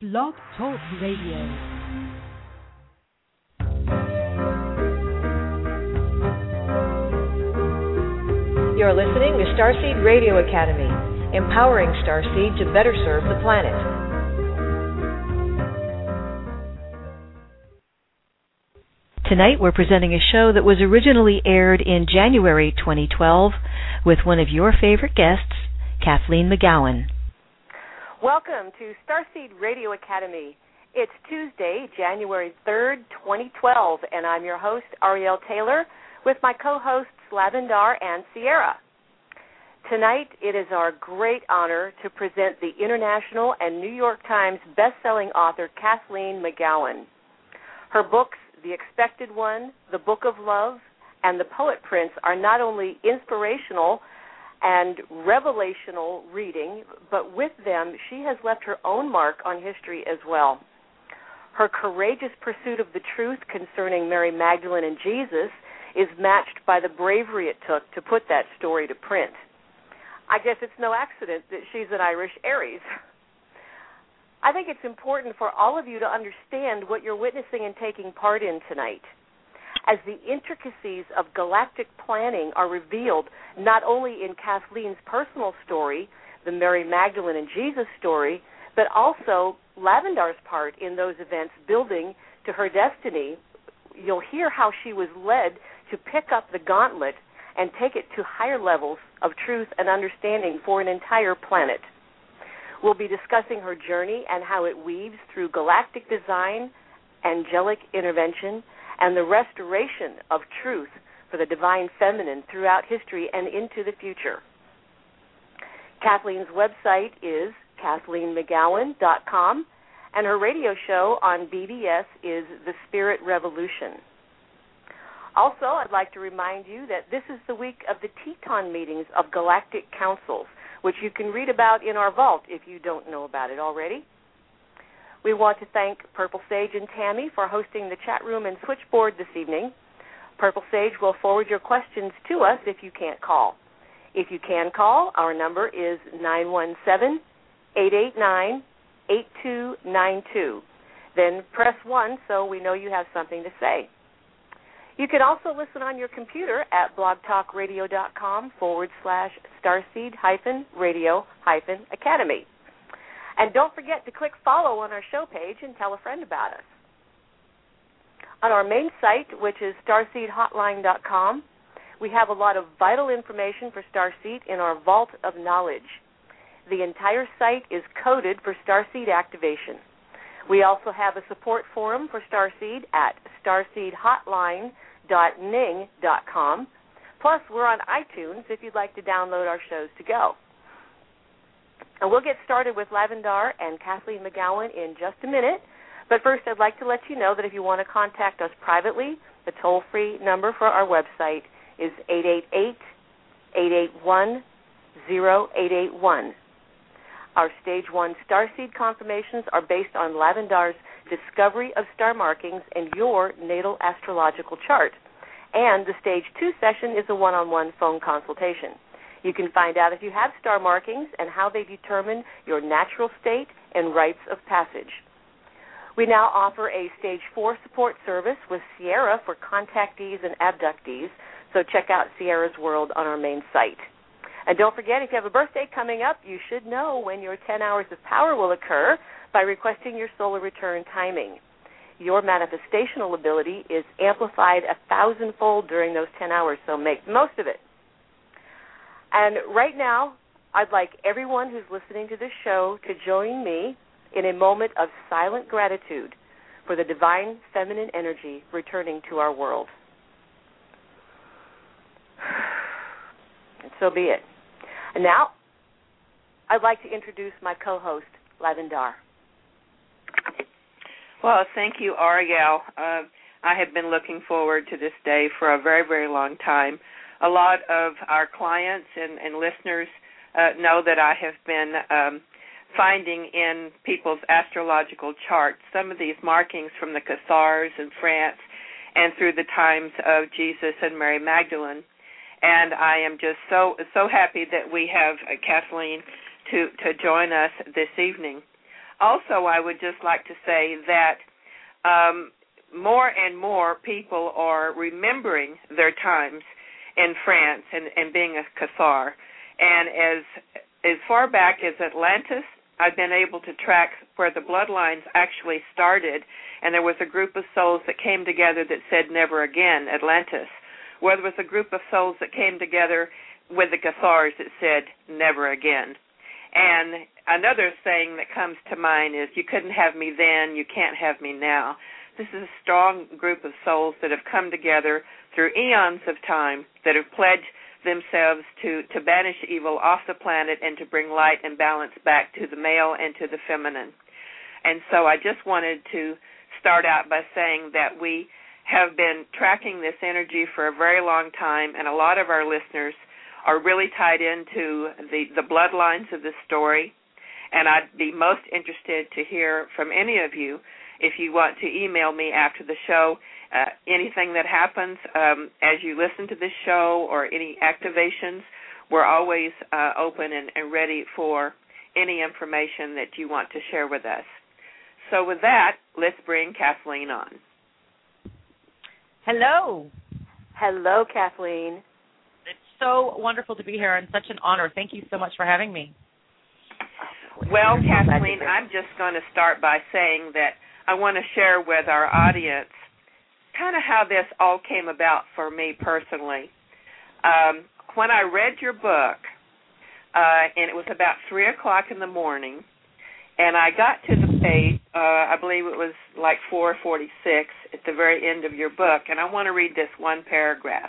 Blog Talk Radio. You're listening to Starseed Radio Academy, empowering Starseed to better serve the planet. Tonight we're presenting a show that was originally aired in January 2012 with one of your favorite guests, Kathleen McGowan. Welcome to Starseed Radio Academy. It's Tuesday, January 3rd, 2012, and I'm your host, Ariel Taylor, with my co-hosts, Lavendar and Sierra. Tonight, it is our great honor to present the international and New York Times best-selling author, Kathleen McGowan. Her books, The Expected One, The Book of Love, and The Poet Prince are not only inspirational and revelational reading, but with them, she has left her own mark on history as well. Her courageous pursuit of the truth concerning Mary Magdalene and Jesus is matched by the bravery it took to put that story to print. I guess it's no accident that she's an Irish Aries. I think it's important for all of you to understand what you're witnessing and taking part in tonight, as the intricacies of galactic planning are revealed not only in Kathleen's personal story, the Mary Magdalene and Jesus story, but also Lavendar's part in those events building to her destiny. You'll hear how she was led to pick up the gauntlet and take it to higher levels of truth and understanding for an entire planet. We'll be discussing her journey and how it weaves through galactic design, angelic intervention, and the restoration of truth for the divine feminine throughout history and into the future. Kathleen's website is KathleenMcGowan.com, and her radio show on BBS is The Spirit Revolution. Also, I'd like to remind you that this is the week of the Teton meetings of galactic councils, which you can read about in our vault if you don't know about it already. We want to thank Purple Sage and Tammy for hosting the chat room and switchboard this evening. Purple Sage will forward your questions to us if you can't call. If you can call, our number is 917-889-8292. Then press 1 so we know you have something to say. You can also listen on your computer at blogtalkradio.com/starseed-radio-academy. And don't forget to click follow on our show page and tell a friend about us. On our main site, which is starseedhotline.com, we have a lot of vital information for Starseed in our vault of knowledge. The entire site is coded for Starseed activation. We also have a support forum for Starseed at starseedhotline.ning.com. Plus, we're on iTunes if you'd like to download our shows to go. And we'll get started with Lavendar and Kathleen McGowan in just a minute. But first, I'd like to let you know that if you want to contact us privately, the toll-free number for our website is 888-881-0881. Our Stage 1 Starseed confirmations are based on Lavendar's discovery of star markings and your natal astrological chart. And the Stage 2 session is a one-on-one phone consultation. You can find out if you have star markings and how they determine your natural state and rites of passage. We now offer a Stage 4 support service with Sierra for contactees and abductees, so check out Sierra's World on our main site. And don't forget, if you have a birthday coming up, you should know when your 10 hours of power will occur by requesting your solar return timing. Your manifestational ability is amplified 1,000-fold during those 10 hours, so make the most of it. And right now, I'd like everyone who's listening to this show to join me in a moment of silent gratitude for the divine feminine energy returning to our world. And so be it. And now, I'd like to introduce my co-host, Lavendar. Well, thank you, Ariel. I have been looking forward to this day for a very, very long time. A lot of our clients and listeners know that I have been finding in people's astrological charts some of these markings from the Cathars in France and through the times of Jesus and Mary Magdalene. And I am just so happy that we have Kathleen to join us this evening. also, I would just like to say that more and more people are remembering their times in France and being a Cathar. And as far back as Atlantis, I've been able to track where the bloodlines actually started, and there was a group of souls that came together that said never again, Atlantis. Where there was a group of souls that came together with the Cathars that said never again. And another saying that comes to mind is, you couldn't have me then, you can't have me now. This is a strong group of souls that have come together through eons of time, that have pledged themselves to banish evil off the planet and to bring light and balance back to the male and to the feminine. And so I just wanted to start out by saying that we have been tracking this energy for a very long time, and a lot of our listeners are really tied into the bloodlines of this story. And I'd be most interested to hear from any of you if you want to email me after the show, anything that happens as you listen to this show or any activations. We're always open and ready for any information that you want to share with us. So with that, let's bring Kathleen on. Hello. Hello, Kathleen. It's so wonderful to be here and such an honor. Thank you so much for having me. Well, Kathleen, I'm just going to start by saying that I want to share with our audience kind of how this all came about for me personally. When I read your book, and it was about 3 o'clock in the morning, and I got to the page, I believe it was like 4:46 at the very end of your book, and I want to read this one paragraph.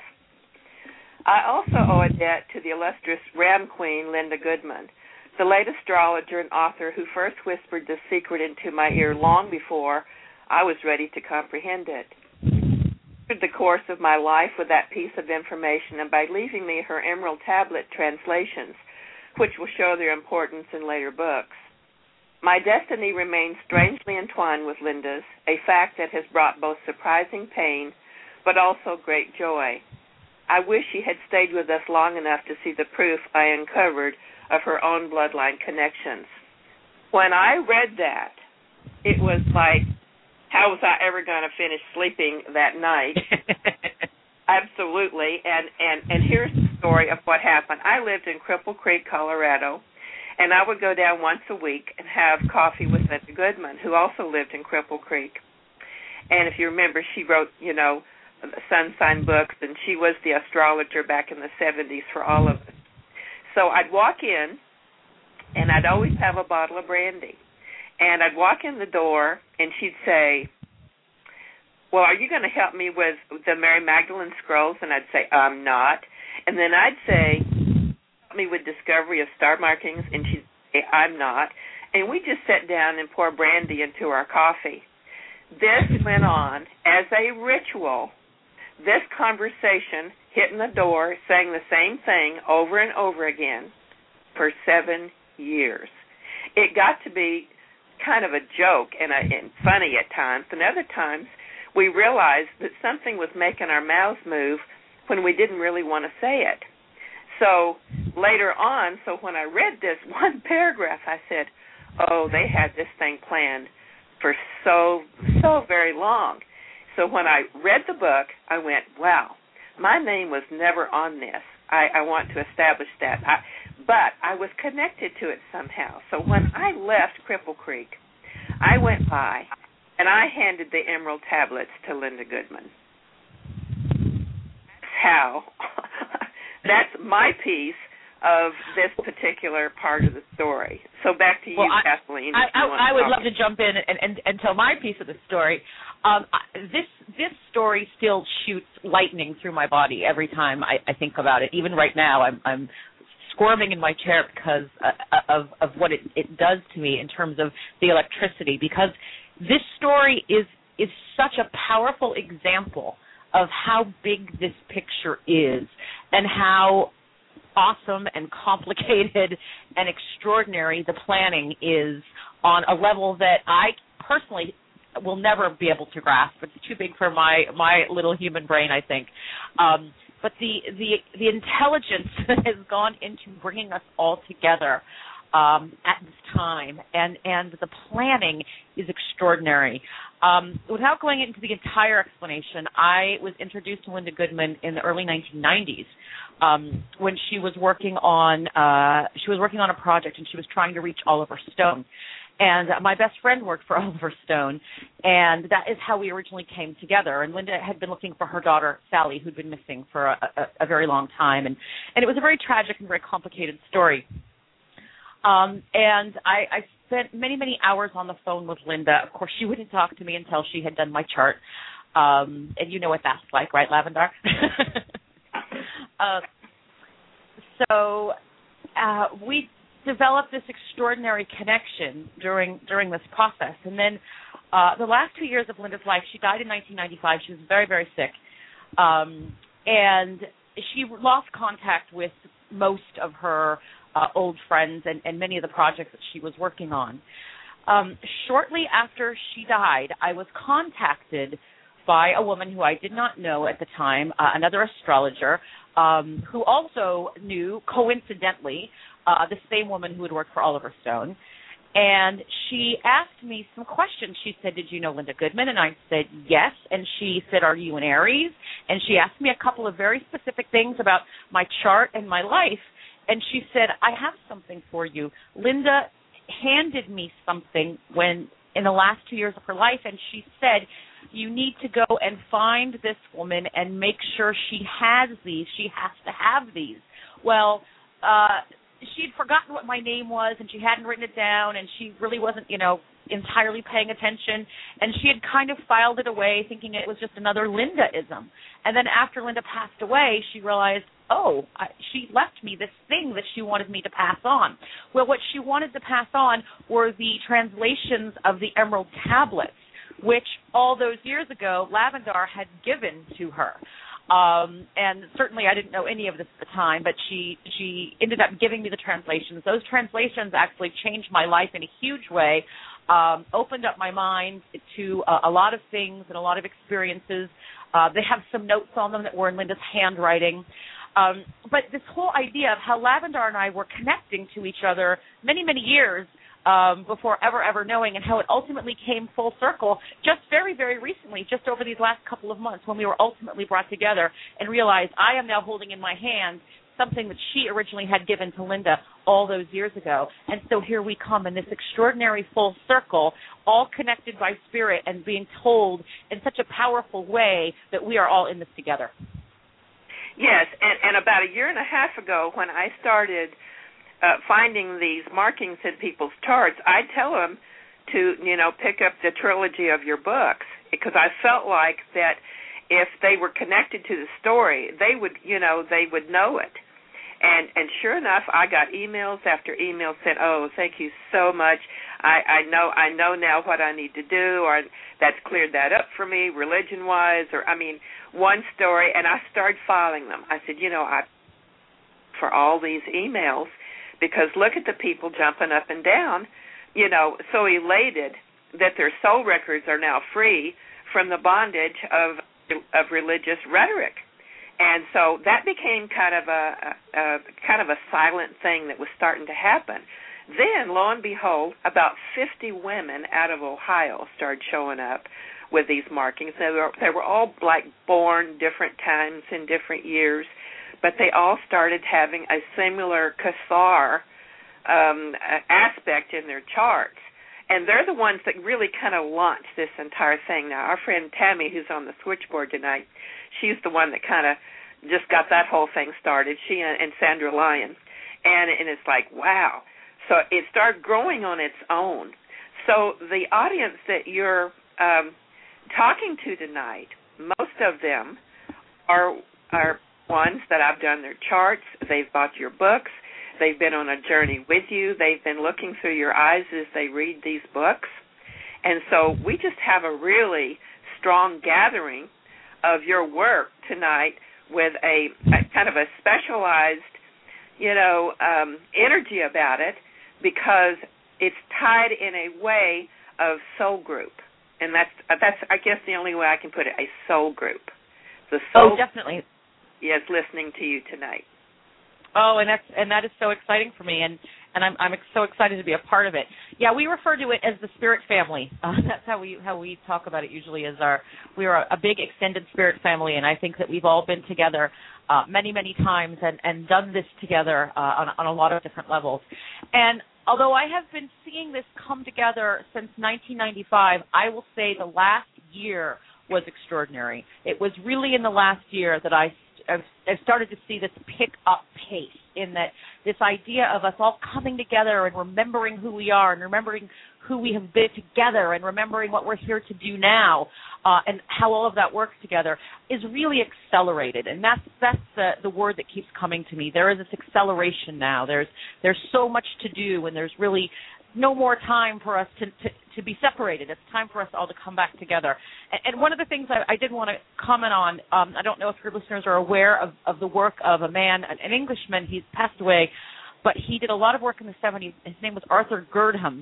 I also owe a debt to the illustrious Ram Queen, Linda Goodman, the late astrologer and author who first whispered the secret into my ear long before I was ready to comprehend it. Through the course of my life with that piece of information, and by leaving me her Emerald Tablet translations, which will show their importance in later books. My destiny remains strangely entwined with Linda's, a fact that has brought both surprising pain but also great joy. I wish she had stayed with us long enough to see the proof I uncovered of her own bloodline connections. When I read that, it was like, how was I ever going to finish sleeping that night? Absolutely. And here's the story of what happened. I lived in Cripple Creek, Colorado, and I would go down once a week and have coffee with Linda Goodman, who also lived in Cripple Creek. And if you remember, she wrote, sun sign books, and she was the astrologer back in the 70s for all of us. So I'd walk in, and I'd always have a bottle of brandy. And I'd walk in the door, and she'd say, well, are you going to help me with the Mary Magdalene scrolls? And I'd say, I'm not. And then I'd say, help me with discovery of star markings, and she'd say, I'm not. And we just sat down and pour brandy into our coffee. This went on as a ritual. This conversation, hitting the door, saying the same thing over and over again for 7 years. It got to be kind of a joke and funny at times, and other times we realized that something was making our mouths move when we didn't really want to say it. So later on, when I read this one paragraph, I said, oh, they had this thing planned for so very long. So when I read the book, I went, wow, my name was never on this. I want to establish that. But I was connected to it somehow. So when I left Cripple Creek, I went by and I handed the Emerald Tablets to Linda Goodman. That's my piece of this particular part of the story. So back to you, Kathleen. I would love to jump in and tell my piece of the story. This story still shoots lightning through my body every time I think about it. Even right now, I'm squirming in my chair because of what it does to me in terms of the electricity. Because this story is such a powerful example of how big this picture is and how awesome and complicated and extraordinary the planning is on a level that I personally will never be able to grasp. It's too big for my little human brain, I think. But the intelligence that has gone into bringing us all together at this time, and the planning is extraordinary. Without going into the entire explanation, I was introduced to Linda Goodman in the early 1990s when she was working on a project, and she was trying to reach Oliver Stone. And my best friend worked for Oliver Stone, and that is how we originally came together. And Linda had been looking for her daughter, Sally, who'd been missing for a very long time. And it was a very tragic and very complicated story. And I spent many, many hours on the phone with Linda. Of course, she wouldn't talk to me until she had done my chart. And you know what that's like, right, Lavendar? So we developed this extraordinary connection during this process. And then the last 2 years of Linda's life, she died in 1995. She was very, very sick. And she lost contact with most of her old friends and many of the projects that she was working on. Shortly after she died, I was contacted by a woman who I did not know at the time, another astrologer, who also knew, coincidentally, the same woman who had worked for Oliver Stone. And she asked me some questions. She said, "Did you know Linda Goodman?" And I said, "Yes." And she said, "Are you an Aries?" And she asked me a couple of very specific things about my chart and my life. And she said, "I have something for you. Linda handed me something in the last 2 years of her life, and she said, you need to go and find this woman and make sure she has these. She has to have these." Well, she'd forgotten what my name was, and she hadn't written it down, and she really wasn't, entirely paying attention, and she had kind of filed it away thinking it was just another Linda-ism. And then after Linda passed away, she realized, she left me this thing that she wanted me to pass on. Well, what she wanted to pass on were the translations of the Emerald Tablets, which all those years ago Lavendar had given to her. And certainly I didn't know any of this at the time, but she ended up giving me the translations. Those translations actually changed my life in a huge way, opened up my mind to a lot of things and a lot of experiences. They have some notes on them that were in Linda's handwriting. But this whole idea of how Lavendar and I were connecting to each other many, many years before ever knowing, and how it ultimately came full circle just very, very recently, just over these last couple of months when we were ultimately brought together and realized I am now holding in my hand something that she originally had given to Linda all those years ago. And so here we come in this extraordinary full circle, all connected by spirit and being told in such a powerful way that we are all in this together. Yes, and about a year and a half ago when I started finding these markings in people's charts, I tell them to, pick up the trilogy of your books, because I felt like that if they were connected to the story, they would know it. And sure enough, I got emails after emails saying, "Oh, thank you so much. I know now what I need to do," or "That's cleared that up for me religion-wise," or one story, and I started filing them. I said, for all these emails, because look at the people jumping up and down, so elated that their soul records are now free from the bondage of religious rhetoric. And so that became kind of a silent thing that was starting to happen. Then, lo and behold, about 50 women out of Ohio started showing up with these markings. They were all born different times in different years, but they all started having a similar Cathar aspect in their charts. And they're the ones that really kind of launched this entire thing. Now, our friend Tammy, who's on the switchboard tonight, she's the one that kind of just got that whole thing started, she and Sandra Lyon. And it's like, wow. So it started growing on its own. So the audience that you're talking to tonight, most of them are ones that I've done their charts. They've bought your books. They've been on a journey with you. They've been looking through your eyes as they read these books. And so we just have a really strong gathering of your work tonight with a kind of a specialized, energy about it, because it's tied in a way of soul group. And that's I guess the only way I can put it, a soul group. The soul definitely. Is listening to you tonight. Oh, and that is so exciting for me. And I'm so excited to be a part of it. Yeah, we refer to it as the Spirit Family. That's how we talk about it usually. We are a big extended Spirit family, and I think that we've all been together many times and done this together on a lot of different levels. And although I have been seeing this come together since 1995, I will say the last year was extraordinary. It was really in the last year that I've started to see this pick up pace, in that this idea of us all coming together and remembering who we are and remembering who we have been together and remembering what we're here to do now and how all of that works together is really accelerated. And that's the word that keeps coming to me. There is this acceleration now. There's so much to do, and there's really no more time for us to be separated. It's time for us all to come back together. And one of the things I did want to comment on, I don't know if your listeners are aware of the work of a man, an Englishman. He's passed away, but he did a lot of work in the 70s. His name was Arthur Girdham,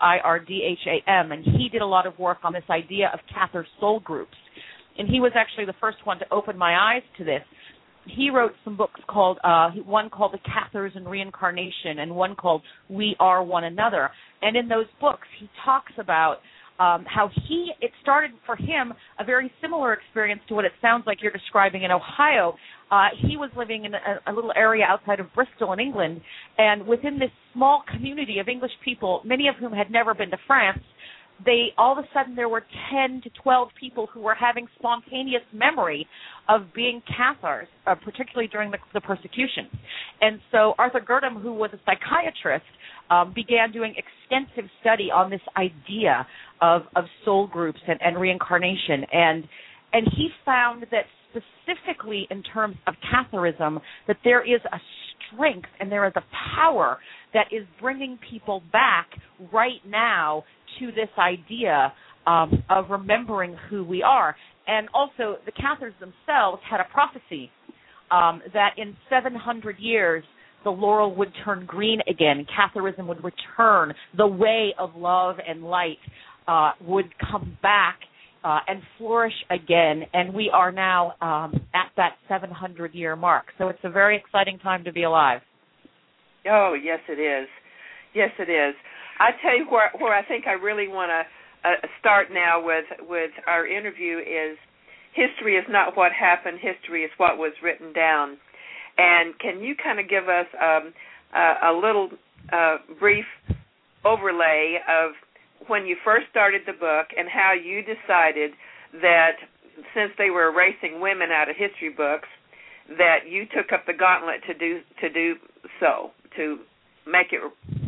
Guirdham, and he did a lot of work on this idea of Cathar soul groups. And he was actually the first one to open my eyes to this. He wrote some books one called The Cathars and Reincarnation and one called We Are One Another. And in those books, he talks about how it started for him a very similar experience to what it sounds like you're describing in Ohio. He was living in a little area outside of Bristol in England, and within this small community of English people, many of whom had never been to France, all of a sudden there were 10 to 12 people who were having spontaneous memory of being Cathars, particularly during the persecution. And so Arthur Girdham, who was a psychiatrist, began doing extensive study on this idea of soul groups and reincarnation. And he found that specifically in terms of Catharism, that there is a strength and there is a power that is bringing people back right now to this idea of remembering who we are. And also, the Cathars themselves had a prophecy that in 700 years, the laurel would turn green again. Catharism would return. The way of love and light would come back and flourish again. And we are now at that 700-year mark. So it's a very exciting time to be alive. Oh, yes, it is. Yes, it is. I tell you where I think I really want to start now with our interview is history is not what happened. History is what was written down. And can you kind of give us a little brief overlay of when you first started the book and how you decided that since they were erasing women out of history books, that you took up the gauntlet to do so, to make it.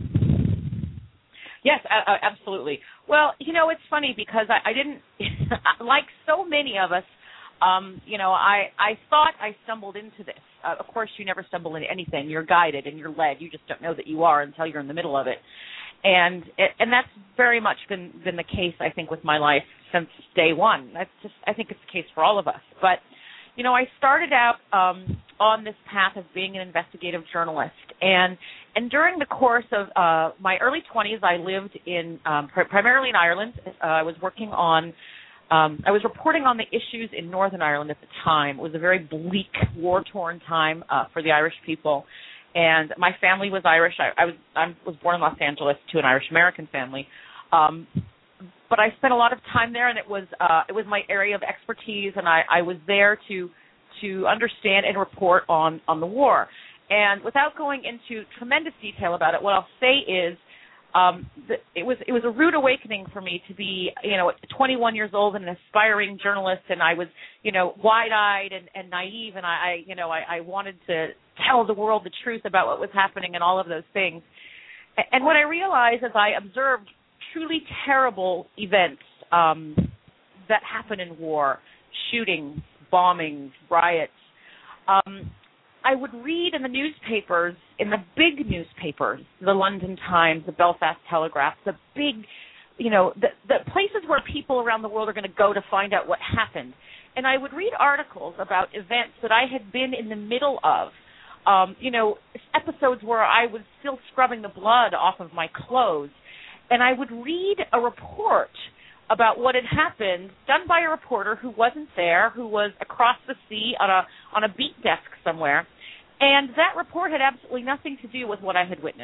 Yes, absolutely. Well, it's funny because I didn't, like so many of us, I thought I stumbled into this. Of course, you never stumble into anything. You're guided and you're led. You just don't know that you are until you're in the middle of it. And that's very much been the case, I think, with my life since day one. I think it's the case for all of us. But, I started out on this path of being an investigative journalist. And during the course of my early 20s, I lived in primarily in Ireland. I was I was reporting on the issues in Northern Ireland at the time. It was a very bleak, war-torn time for the Irish people. And my family was Irish. I was born in Los Angeles to an Irish-American family. But I spent a lot of time there, and it was my area of expertise, and I was there to understand and report on the war. And without going into tremendous detail about it, what I'll say is it was a rude awakening for me to be 21 years old and an aspiring journalist, and I was wide-eyed and naive, and I wanted to tell the world the truth about what was happening and all of those things. And what I realized as I observed truly terrible events that happen in war, shootings, bombings, riots, I would read in the newspapers, in the big newspapers, the London Times, the Belfast Telegraph, the big, the places where people around the world are going to go to find out what happened. And I would read articles about events that I had been in the middle of, episodes where I was still scrubbing the blood off of my clothes. And I would read a report about what had happened, done by a reporter who wasn't there, who was across the sea on a beat desk somewhere, and that report had absolutely nothing to do with what I had witnessed.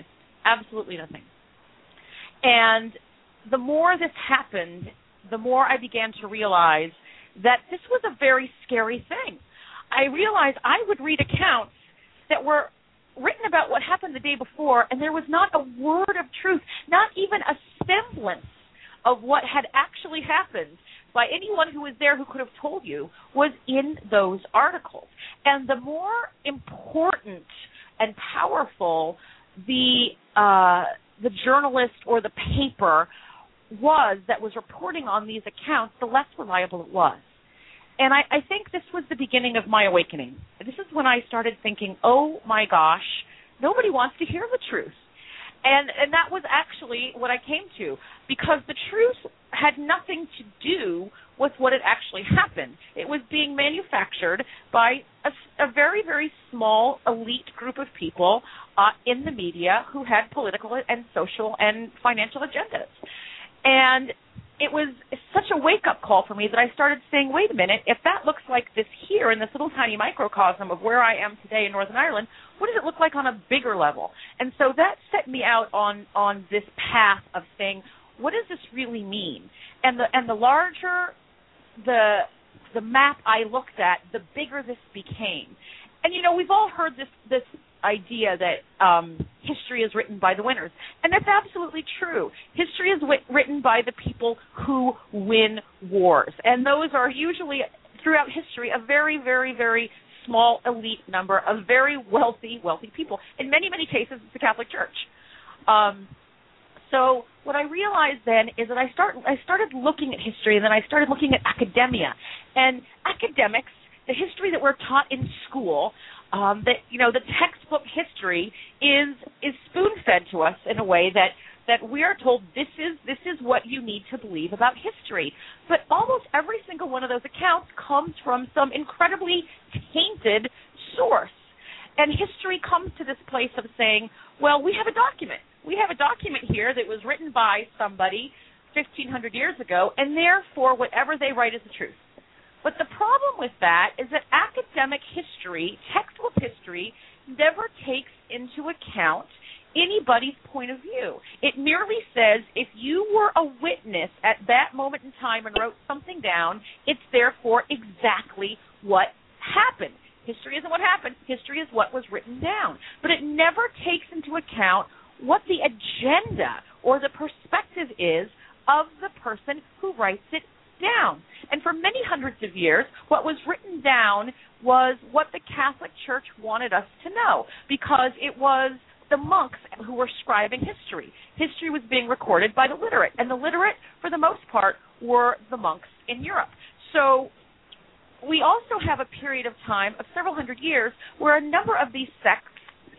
absolutely nothing. And the more this happened, the more I began to realize that this was a very scary thing. I realized I would read accounts that were written about what happened the day before, and there was not a word of truth, not even a semblance of what had actually happened by anyone who was there who could have told you was in those articles. And the more important and powerful the journalist or the paper was that was reporting on these accounts, the less reliable it was. And I think this was the beginning of my awakening. This is when I started thinking, oh my gosh, nobody wants to hear the truth. And that was actually what I came to, because the truth had nothing to do with what had actually happened. It was being manufactured by a very, very small elite group of people in the media who had political and social and financial agendas. And it was such a wake-up call for me that I started saying, wait a minute, if that looks like this here in this little tiny microcosm of where I am today in Northern Ireland, what does it look like on a bigger level? And so that set me out on this path of saying, what does this really mean? And the larger the map I looked at, the bigger this became. And, you know, we've all heard this idea that history is written by the winners, and that's absolutely true. History is written by the people who win wars, and those are usually, throughout history, a very, very, very small elite number of very wealthy people. In many, many cases, it's the Catholic Church. So what I realized then is that I started looking at history, and then I started looking at academia. And academics, the history that we're taught in school, the textbook history is spoon-fed to us in a way that we are told this is what you need to believe about history. But almost every single one of those accounts comes from some incredibly tainted source. And history comes to this place of saying, well, we have a document. We have a document here that was written by somebody 1,500 years ago, and therefore whatever they write is the truth. But the problem with that is that academic history, textbook history, never takes into account anybody's point of view. It merely says if you were a witness at that moment in time and wrote something down, it's therefore exactly what happened. History isn't what happened. History is what was written down. But it never takes into account what the agenda or the perspective is of the person who writes it down. And for many hundreds of years, what was written down was what the Catholic Church wanted us to know, because it was the monks who were scribing history. History was being recorded by the literate, and the literate, for the most part, were the monks in Europe. So we also have a period of time of several hundred years where a number of these sects,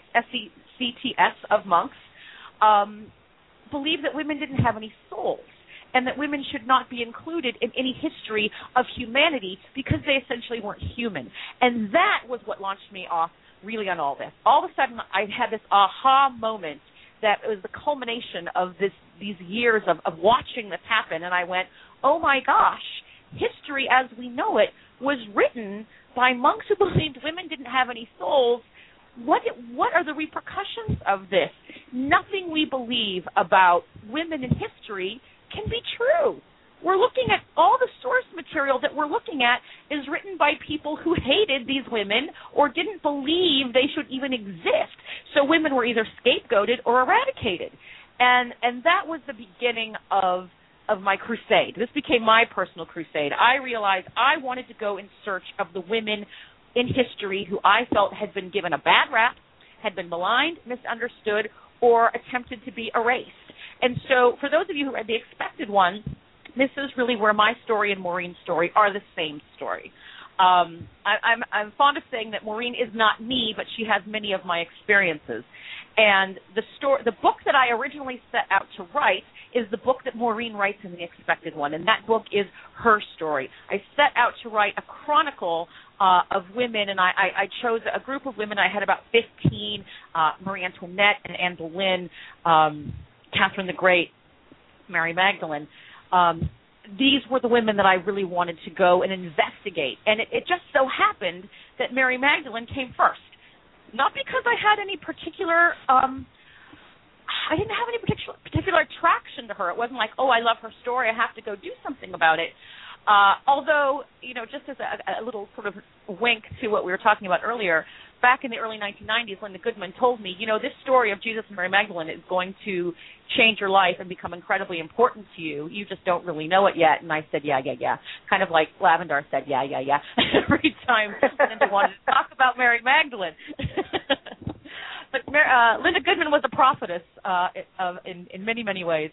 SECTS of monks, believed that women didn't have any souls, and that women should not be included in any history of humanity because they essentially weren't human. And that was what launched me off really on all this. All of a sudden, I had this aha moment that it was the culmination of these years of watching this happen, and I went, oh my gosh, history as we know it was written by monks who believed women didn't have any souls. What are the repercussions of this? Nothing we believe about women in history can be true. We're looking at all the source material that we're looking at is written by people who hated these women or didn't believe they should even exist. So women were either scapegoated or eradicated. And that was the beginning of my crusade. This became my personal crusade. I realized I wanted to go in search of the women in history who I felt had been given a bad rap, had been maligned, misunderstood, or attempted to be erased. And so for those of you who read The Expected One, this is really where my story and Maureen's story are the same story. I'm fond of saying that Maureen is not me, but she has many of my experiences. And the book that I originally set out to write is the book that Maureen writes in The Expected One, and that book is her story. I set out to write a chronicle of women, and I chose a group of women. I had about 15, Marie Antoinette and Anne Boleyn, Catherine the Great, Mary Magdalene. These were the women that I really wanted to go and investigate. And it just so happened that Mary Magdalene came first. Not because I had any particular I didn't have any particular attraction to her. It wasn't like, oh, I love her story, I have to go do something about it. Although, just as a little sort of wink to what we were talking about earlier, back in the early 1990s, Linda Goodman told me, this story of Jesus and Mary Magdalene is going to change your life and become incredibly important to you. You just don't really know it yet. And I said, yeah. Kind of like Lavendar said, yeah. Every time Linda wanted to talk about Mary Magdalene. But Linda Goodman was a prophetess in many, many ways.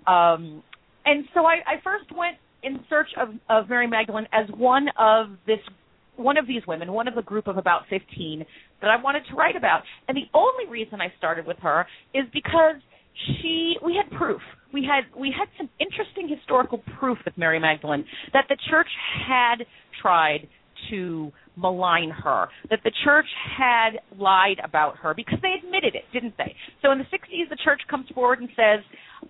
And so I first went in search of Mary Magdalene as one of these women, one of a group of about 15 that I wanted to write about. And the only reason I started with her is because we had proof. We had some interesting historical proof with Mary Magdalene that the church had tried to malign her, that the church had lied about her, because they admitted it, didn't they? So in the 60s, the church comes forward and says,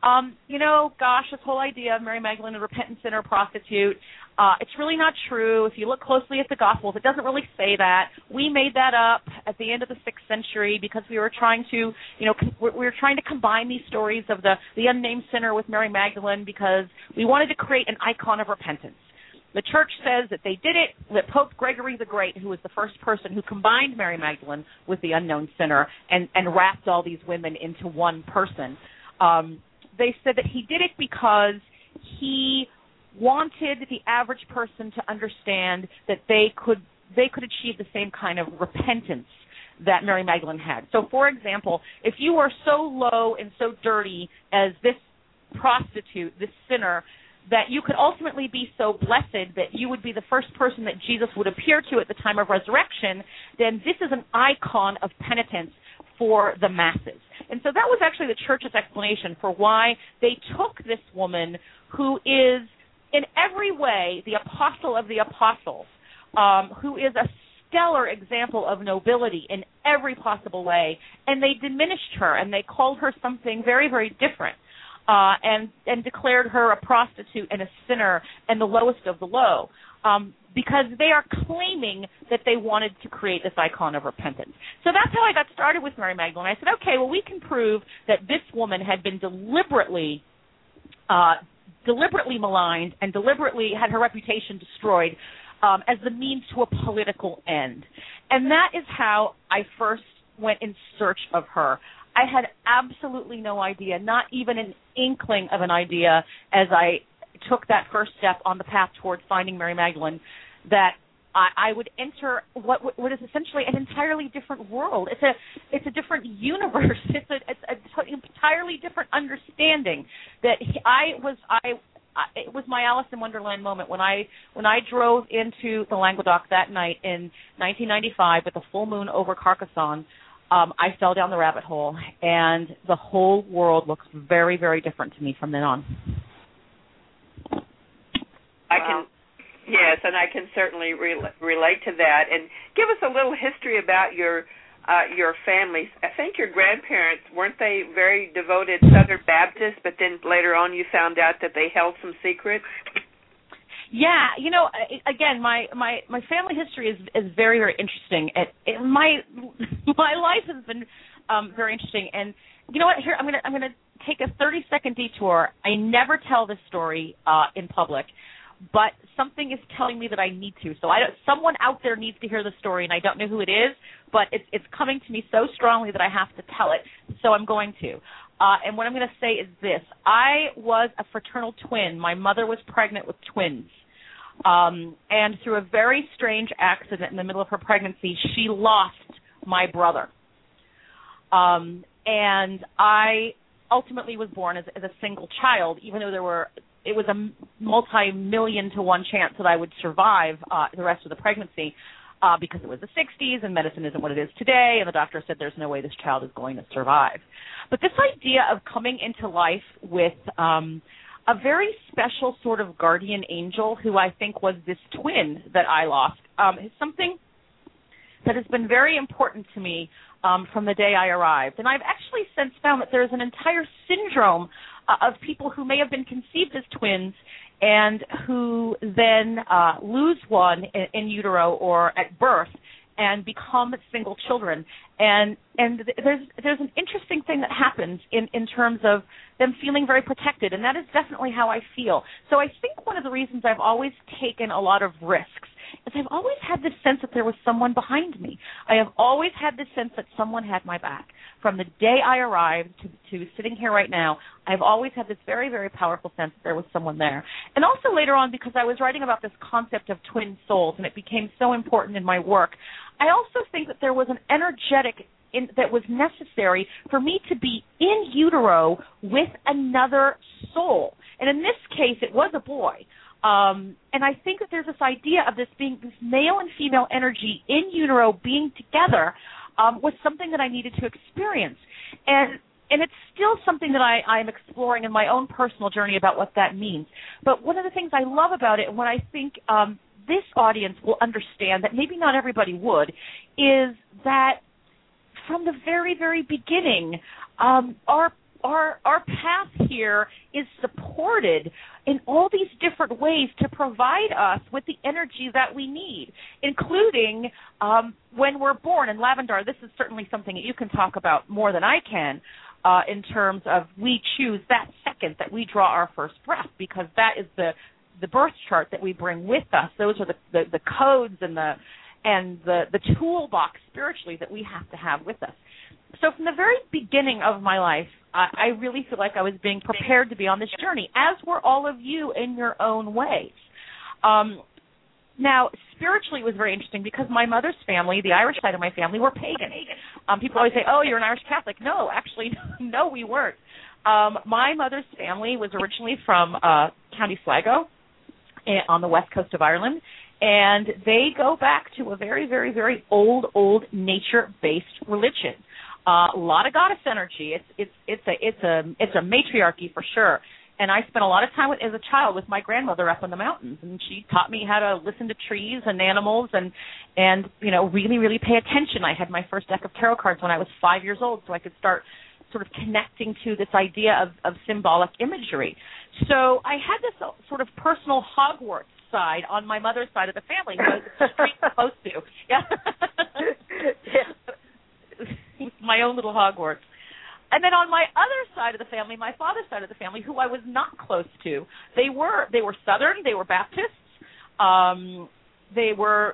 this whole idea of Mary Magdalene, a repentant sinner, prostitute, it's really not true. If you look closely at the Gospels, it doesn't really say that. We made that up at the end of the 6th century because we were trying to, combine these stories of the unnamed sinner with Mary Magdalene because we wanted to create an icon of repentance. The church says that they did it, that Pope Gregory the Great, who was the first person who combined Mary Magdalene with the unknown sinner and wrapped all these women into one person, they said that he did it because he wanted the average person to understand that they could achieve the same kind of repentance that Mary Magdalene had. So, for example, if you were so low and so dirty as this prostitute, this sinner, that you could ultimately be so blessed that you would be the first person that Jesus would appear to at the time of resurrection, then this is an icon of penitence for the masses. And so that was actually the church's explanation for why they took this woman who is in every way the apostle of the apostles, who is a stellar example of nobility in every possible way, and they diminished her and they called her something very, very different. And declared her a prostitute and a sinner and the lowest of the low, because they are claiming that they wanted to create this icon of repentance. So that's how I got started with Mary Magdalene. I said, okay, well, we can prove that this woman had been deliberately maligned and deliberately had her reputation destroyed as the means to a political end. And that is how I first went in search of her. I had absolutely no idea, not even an inkling of an idea as I took that first step on the path towards finding Mary Magdalene, that I would enter what is essentially an entirely different world. It's a different universe. It's an entirely different understanding that it was my Alice in Wonderland moment when I drove into the Languedoc that night in 1995 with the full moon over Carcassonne. I fell down the rabbit hole, and the whole world looks very, very different to me from then on. Yes, and I can certainly relate to that. And give us a little history about your family. I think your grandparents, weren't they very devoted Southern Baptists, but then later on you found out that they held some secrets? Yeah, again, my family history is very, very interesting. My life has been very interesting, and you know what? Here I'm gonna take a 30-second detour. I never tell this story in public, but something is telling me that I need to. So someone out there needs to hear the story, and I don't know who it is, but it's coming to me so strongly that I have to tell it. So I'm going to. And what I'm going to say is this. I was a fraternal twin. My mother was pregnant with twins. And through a very strange accident in the middle of her pregnancy, she lost my brother. And I ultimately was born as a single child, even though it was a multi-million to 1 chance that I would survive the rest of the pregnancy. Because it was the 60s and medicine isn't what it is today, and the doctor said there's no way this child is going to survive. But this idea of coming into life with a very special sort of guardian angel who I think was this twin that I lost is something that has been very important to me from the day I arrived. And I've actually since found that there's an entire syndrome of people who may have been conceived as twins and who then lose one in utero or at birth and become single children. And there's an interesting thing that happens in terms of them feeling very protected, and that is definitely how I feel. So I think one of the reasons I've always taken a lot of risks is I've always had this sense that there was someone behind me. I have always had this sense that someone had my back. From the day I arrived to sitting here right now, I've always had this very, very powerful sense that there was someone there. And also later on, because I was writing about this concept of twin souls, and it became so important in my work, I also think that there was an energetic that was necessary for me to be in utero with another soul. And in this case, it was a boy. And I think that there's this idea of this being this male and female energy in utero being together was something that I needed to experience. And it's still something that I'm exploring in my own personal journey about what that means. But one of the things I love about it, and what I think this audience will understand that maybe not everybody would, is that from the very, very beginning, our path here is supported in all these different ways to provide us with the energy that we need, including when we're born. And Lavendar, this is certainly something that you can talk about more than I can in terms of we choose that second that we draw our first breath, because that is the birth chart that we bring with us. Those are the codes and the toolbox spiritually that we have to have with us. So from the very beginning of my life, I really feel like I was being prepared to be on this journey, as were all of you in your own ways. Now, spiritually, it was very interesting because my mother's family, the Irish side of my family, were pagan. People always say, oh, you're an Irish Catholic. No, actually, no, we weren't. My mother's family was originally from County Sligo on the west coast of Ireland, and they go back to a very, very, very old nature-based religion. A lot of goddess energy. It's a matriarchy for sure. And I spent a lot of time as a child with my grandmother up in the mountains, and she taught me how to listen to trees and animals and really, really pay attention. I had my first deck of tarot cards when I was 5 years old, so I could start sort of connecting to this idea of symbolic imagery. So I had this sort of personal Hogwarts side on my mother's side of the family, who I was extremely close to. Yeah. My own little Hogwarts. And then on my other side of the family, my father's side of the family, who I was not close to, they were Southern, they were Baptists, they were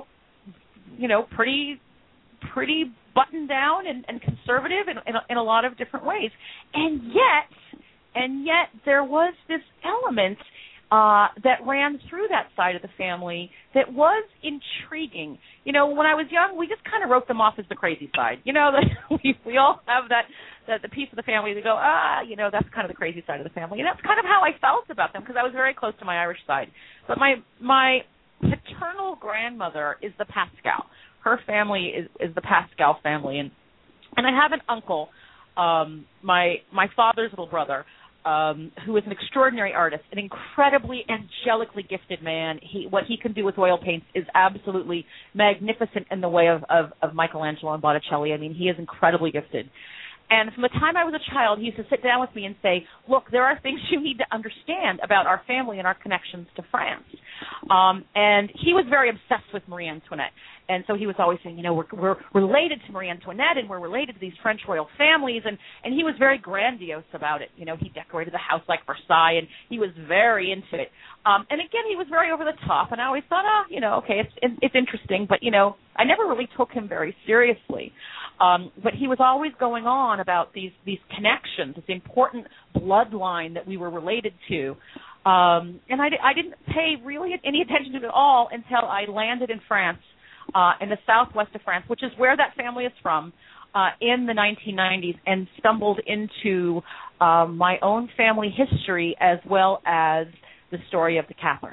pretty buttoned down and conservative in a lot of different ways, and yet there was this element that ran through that side of the family that was intriguing. When I was young, we just kind of wrote them off as the crazy side. We all have the piece of the family that go, that's kind of the crazy side of the family. And that's kind of how I felt about them, because I was very close to my Irish side. But my paternal grandmother is the Pascal. Her family is the Pascal family. And I have an uncle, my father's little brother, who is an extraordinary artist, an incredibly angelically gifted man. What he can do with oil paints is absolutely magnificent in the way of Michelangelo and Botticelli. I mean, he is incredibly gifted. And from the time I was a child, he used to sit down with me and say, look, there are things you need to understand about our family and our connections to France. And he was very obsessed with Marie Antoinette. And so he was always saying, we're related to Marie Antoinette, and we're related to these French royal families. And he was very grandiose about it. He decorated the house like Versailles, and he was very into it. And again, he was very over the top. And I always thought, okay, it's interesting. But, I never really took him very seriously. But he was always going on about these connections, this important bloodline that we were related to. And I didn't pay really any attention to it at all until I landed in France, in the southwest of France, which is where that family is from, in the 1990s, and stumbled into my own family history as well as the story of the Cathars.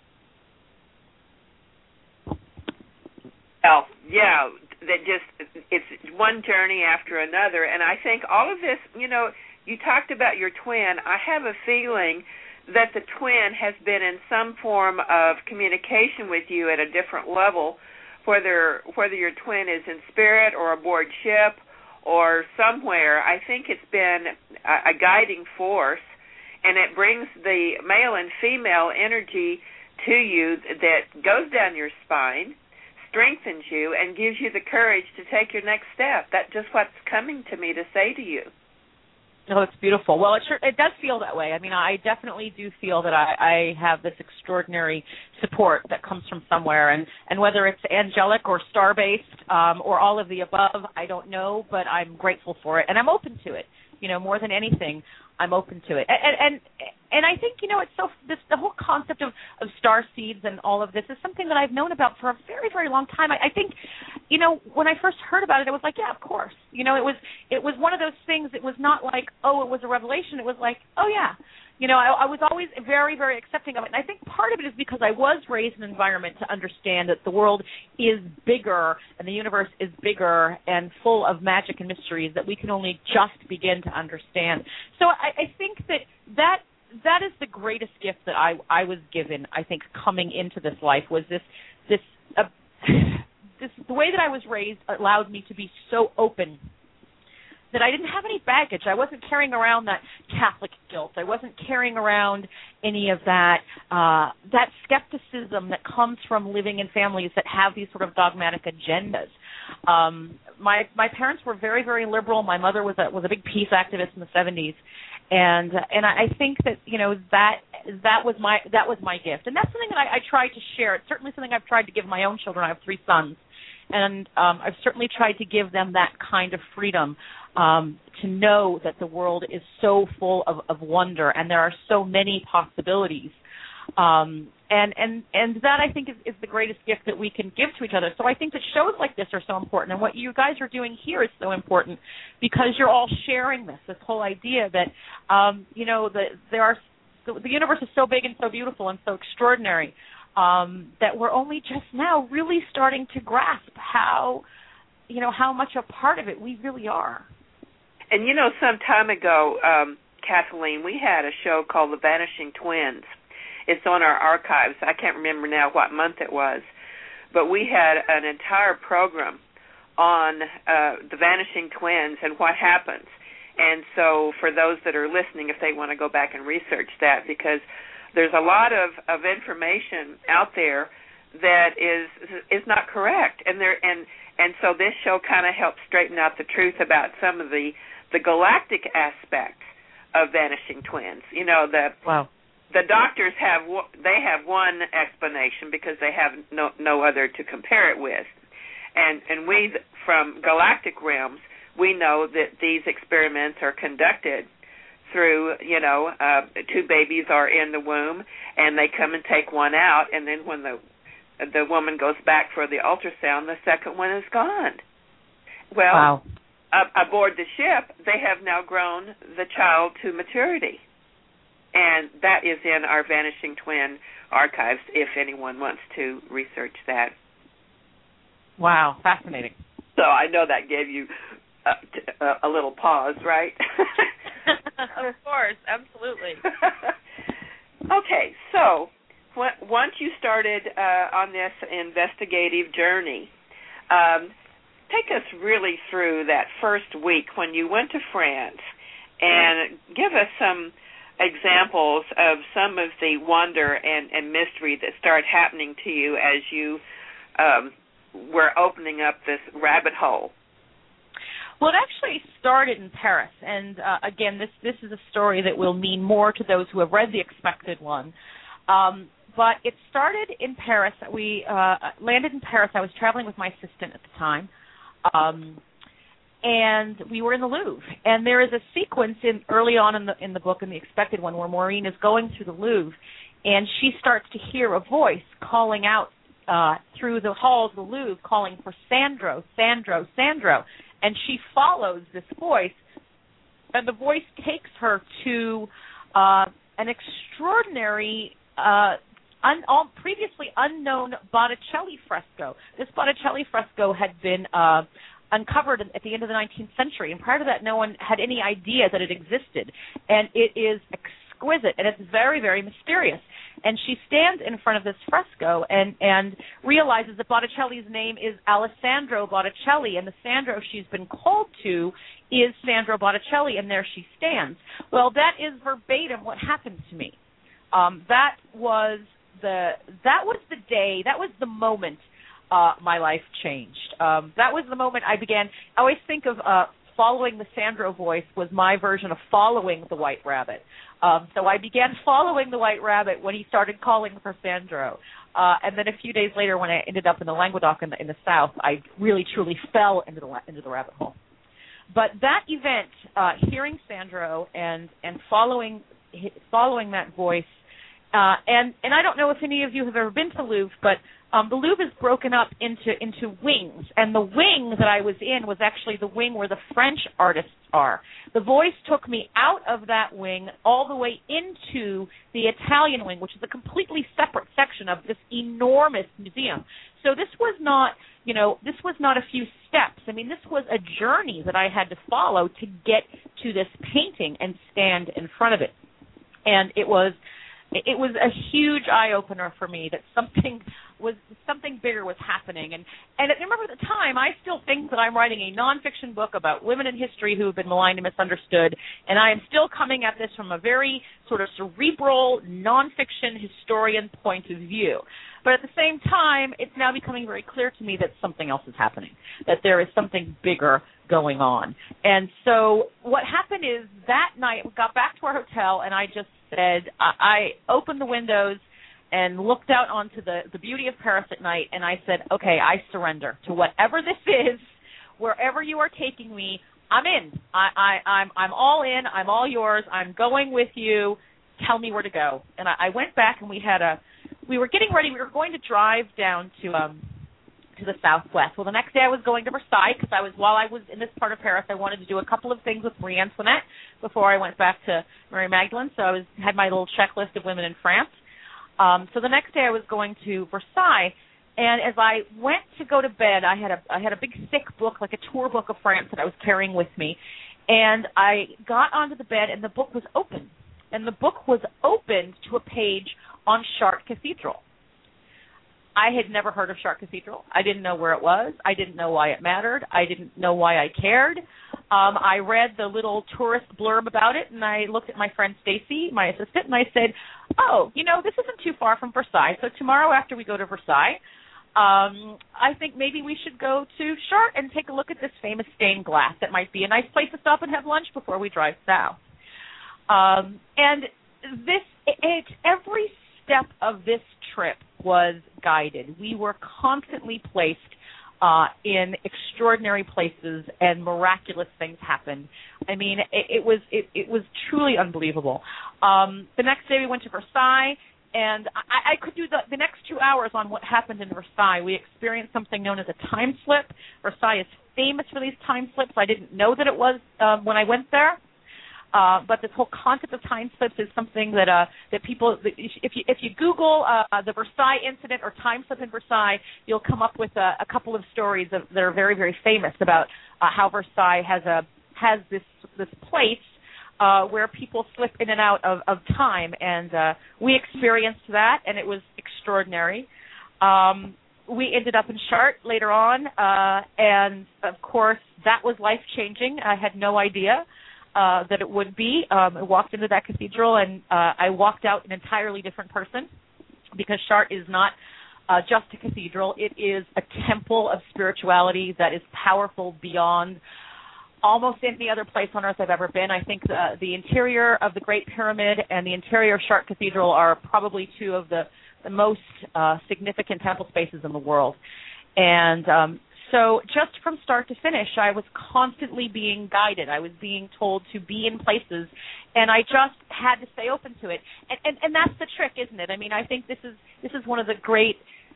Oh, yeah. It's one journey after another, and I think all of this, you talked about your twin. I have a feeling that the twin has been in some form of communication with you at a different level, whether your twin is in spirit or aboard ship or somewhere. I think it's been a guiding force, and it brings the male and female energy to you that goes down your spine, strengthens you and gives you the courage to take your next step. That's just what's coming to me to say to you. Oh, it's beautiful. Well, it does feel that way. I mean, I definitely do feel that I have this extraordinary support that comes from somewhere, and whether it's angelic or star-based or all of the above, I don't know, but I'm grateful for it, and I'm open to it. You know, more than anything, I'm open to it. And I think, you know, it's the whole concept of star seeds and all of this is something that I've known about for a very, very long time. I think, you know, when I first heard about it, it was like, yeah, of course. You know, it was one of those things. It was not like, oh, it was a revelation. It was like, oh, yeah. You know, I was always very, very accepting of it. And I think part of it is because I was raised in an environment to understand that the world is bigger and the universe is bigger and full of magic and mysteries that we can only just begin to understand. So I think that is the greatest gift that I was given, I think, coming into this life was this the way that I was raised allowed me to be so open that I didn't have any baggage. I wasn't carrying around that Catholic guilt. I wasn't carrying around any of that skepticism that comes from living in families that have these sort of dogmatic agendas. My parents were very, very liberal. My mother was a big peace activist in the 70s, and I think that, you know, that was my gift, and that's something that I tried to share. It's certainly something I've tried to give my own children. I have 3 sons. And I've certainly tried to give them that kind of freedom to know that the world is so full of wonder and there are so many possibilities. And that, I think, is the greatest gift that we can give to each other. So I think that shows like this are so important. And what you guys are doing here is so important because you're all sharing this whole idea that, you know, the universe is so big and so beautiful and so extraordinary. That we're only just now really starting to grasp how much a part of it we really are. And, you know, some time ago, Kathleen, we had a show called The Vanishing Twins. It's on our archives. I can't remember now what month it was. But we had an entire program on the Vanishing Twins and what happens. And so for those that are listening, if they want to go back and research that, because there's a lot of information out there that is not correct, and so this show kind of helps straighten out the truth about some of the galactic aspects of vanishing twins. You know, the doctors have one explanation because they have no other to compare it with, and we from galactic realms we know that these experiments are conducted through, you know, 2 babies are in the womb, and they come and take one out, and then when the woman goes back for the ultrasound, the second one is gone. Well, wow. Aboard the ship, they have now grown the child to maturity, and that is in our Vanishing Twin archives if anyone wants to research that. Wow, fascinating. So I know that gave you a little pause, right? Of course, absolutely. Okay, so once you started on this investigative journey, take us really through that first week when you went to France and give us some examples of some of the wonder and mystery that started happening to you as you were opening up this rabbit hole. Well, it actually started in Paris, and again, this is a story that will mean more to those who have read The Expected One. But it started in Paris. We landed in Paris. I was traveling with my assistant at the time, and we were in the Louvre. And there is a sequence early on in the book, in The Expected One, where Maureen is going through the Louvre, and she starts to hear a voice calling out through the halls of the Louvre, calling for Sandro, Sandro, Sandro. And she follows this voice, and the voice takes her to an extraordinary, previously unknown Botticelli fresco. This Botticelli fresco had been uncovered at the end of the 19th century, and prior to that, no one had any idea that it existed. And it is exquisite, and it's very, very mysterious. And she stands in front of this fresco and realizes that Botticelli's name is Alessandro Botticelli, and the Sandro she's been called to is Sandro Botticelli, and there she stands. Well, that is verbatim what happened to me. That was the day, that was the moment my life changed. That was the moment I began. I always think of following the Sandro voice was my version of following the White Rabbit. So I began following the White Rabbit when he started calling for Sandro. And then a few days later, when I ended up in the Languedoc in the south, I really, truly fell into the rabbit hole. But that event, hearing Sandro and following that voice, and I don't know if any of you have ever been to Louvre, but the Louvre is broken up into wings, and the wing that I was in was actually the wing where the French artists are. The voice took me out of that wing all the way into the Italian wing, which is a completely separate section of this enormous museum. So this was not, this was not a few steps. I mean, this was a journey that I had to follow to get to this painting and stand in front of it. And it was a huge eye-opener for me that something bigger was happening. And I remember at the time, I still think that I'm writing a nonfiction book about women in history who have been maligned and misunderstood, and I am still coming at this from a very sort of cerebral, nonfiction historian point of view. But at the same time, it's now becoming very clear to me that something else is happening, that there is something bigger going on. And so what happened is that night we got back to our hotel, and I just said, I opened the windows and looked out onto the beauty of Paris at night, and I said, okay, I surrender to whatever this is, wherever you are taking me. I'm in. I'm all in. I'm all yours. I'm going with you. Tell me where to go. And I went back, and we were getting ready. We were going to drive down to the southwest. Well, the next day I was going to Versailles because while I was in this part of Paris, I wanted to do a couple of things with Marie Antoinette before I went back to Mary Magdalene. So I had my little checklist of women in France. So the next day I was going to Versailles, and as I went to go to bed, I had a big thick book, like a tour book of France that I was carrying with me, and I got onto the bed, and the book was open. And the book was opened to a page on Chartres Cathedral. I had never heard of Chartres Cathedral. I didn't know where it was. I didn't know why it mattered. I didn't know why I cared. I read the little tourist blurb about it, and I looked at my friend Stacy, my assistant, and I said, oh, this isn't too far from Versailles, so tomorrow after we go to Versailles, I think maybe we should go to Chartres and take a look at this famous stained glass. That might be a nice place to stop and have lunch before we drive south. And every step of this trip was guided. We were constantly placed in extraordinary places, and miraculous things happened. I mean, it was truly unbelievable. The next day we went to Versailles, and I could do the next 2 hours on what happened in Versailles. We experienced something known as a time slip. Versailles is famous for these time slips. I didn't know that it was when I went there. But this whole concept of time slips is something that people, if you Google the Versailles incident or time slip in Versailles, you'll come up with a couple of stories that are very, very famous about how Versailles has this place where people slip in and out of time, and we experienced that, and it was extraordinary. We ended up in Chartres later on, and of course that was life-changing. I had no idea that it would be. I walked into that cathedral, and I walked out an entirely different person, because Chartres is not just a cathedral. It is a temple of spirituality that is powerful beyond almost any other place on earth I've ever been. I think the interior of the Great Pyramid and the interior of Chartres Cathedral are probably two of the most significant temple spaces in the world. And so just from start to finish, I was constantly being guided. I was being told to be in places, and I just had to stay open to it. And that's the trick, isn't it? I mean, I think this is one of the great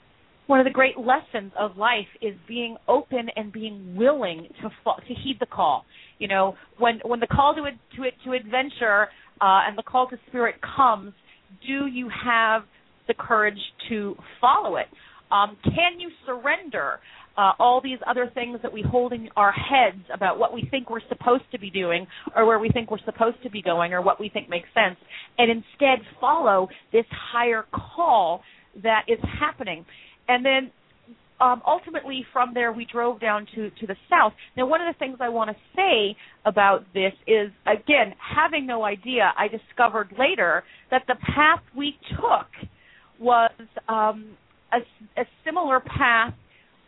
lessons of life, is being open and being willing to heed the call. When the call to adventure and the call to spirit comes, do you have the courage to follow it? Can you surrender all these other things that we hold in our heads about what we think we're supposed to be doing, or where we think we're supposed to be going, or what we think makes sense, and instead follow this higher call that is happening? And then ultimately from there we drove down to the south. Now, one of the things I want to say about this is, again, having no idea, I discovered later that the path we took was a similar path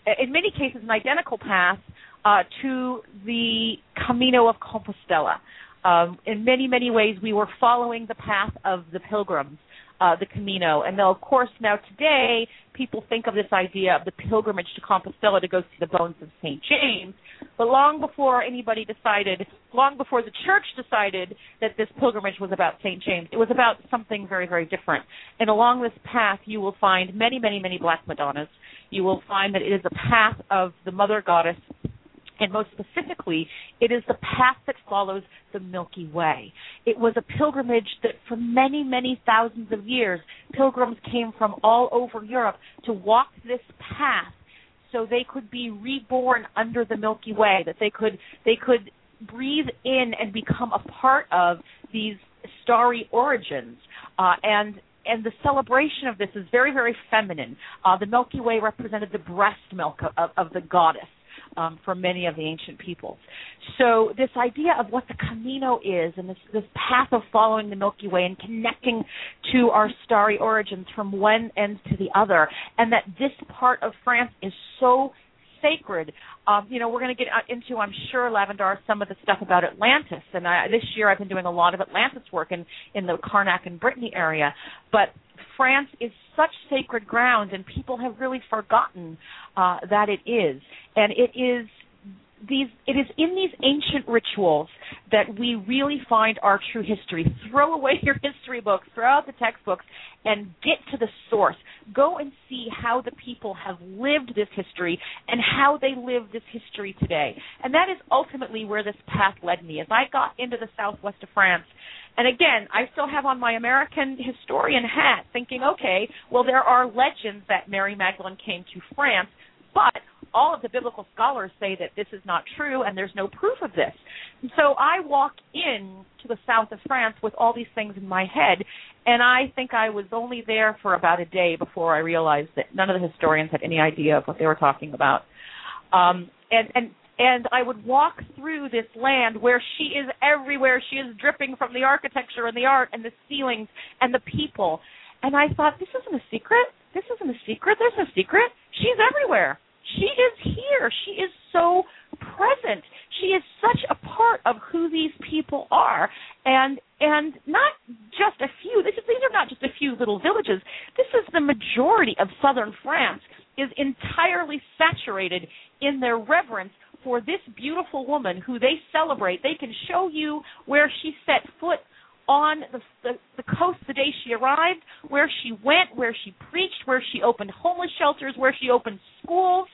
in many cases, an identical path to the Camino of Compostela. In many, many ways, we were following the path of the pilgrims, the Camino. And though, of course, now today, people think of this idea of the pilgrimage to Compostela to go see the bones of St. James. But long before anybody decided, long before the church decided that this pilgrimage was about St. James, it was about something very, very different. And along this path, you will find many, many, many Black Madonnas. You will find that it is a path of the Mother Goddess. And most specifically, it is the path that follows the Milky Way. It was a pilgrimage that for many, many thousands of years, pilgrims came from all over Europe to walk this path so they could be reborn under the Milky Way, that they could breathe in and become a part of these starry origins. And the celebration of this is very, very feminine. The Milky Way represented the breast milk of the goddess. For many of the ancient peoples. So this idea of what the Camino is and this path of following the Milky Way and connecting to our starry origins from one end to the other, and that this part of France is so sacred. We're going to get into, I'm sure, Lavendar, some of the stuff about Atlantis. And this year I've been doing a lot of Atlantis work in the Karnak and Brittany area. But France is such sacred ground, and people have really forgotten that it is. And it is in these ancient rituals that we really find our true history. Throw away your history books, throw out the textbooks, and get to the source. Go and see how the people have lived this history and how they live this history today. And that is ultimately where this path led me. As I got into the southwest of France, and again, I still have on my American historian hat thinking, okay, well, there are legends that Mary Magdalene came to France, but all of the biblical scholars say that this is not true and there's no proof of this. And so I walk in to the south of France with all these things in my head, and I think I was only there for about a day before I realized that none of the historians had any idea of what they were talking about. And I would walk through this land where she is everywhere. She is dripping from the architecture and the art and the ceilings and the people. And I thought, this isn't a secret. This isn't a secret. There's no secret. She's everywhere. She is here. She is so present. She is such a part of who these people are. And not just a few. These are not just a few little villages. This is the majority of southern France is entirely saturated in their reverence for this beautiful woman who they celebrate. They can show you where she set foot on the coast the day she arrived, where she went, where she preached, where she opened homeless shelters, where she opened schools,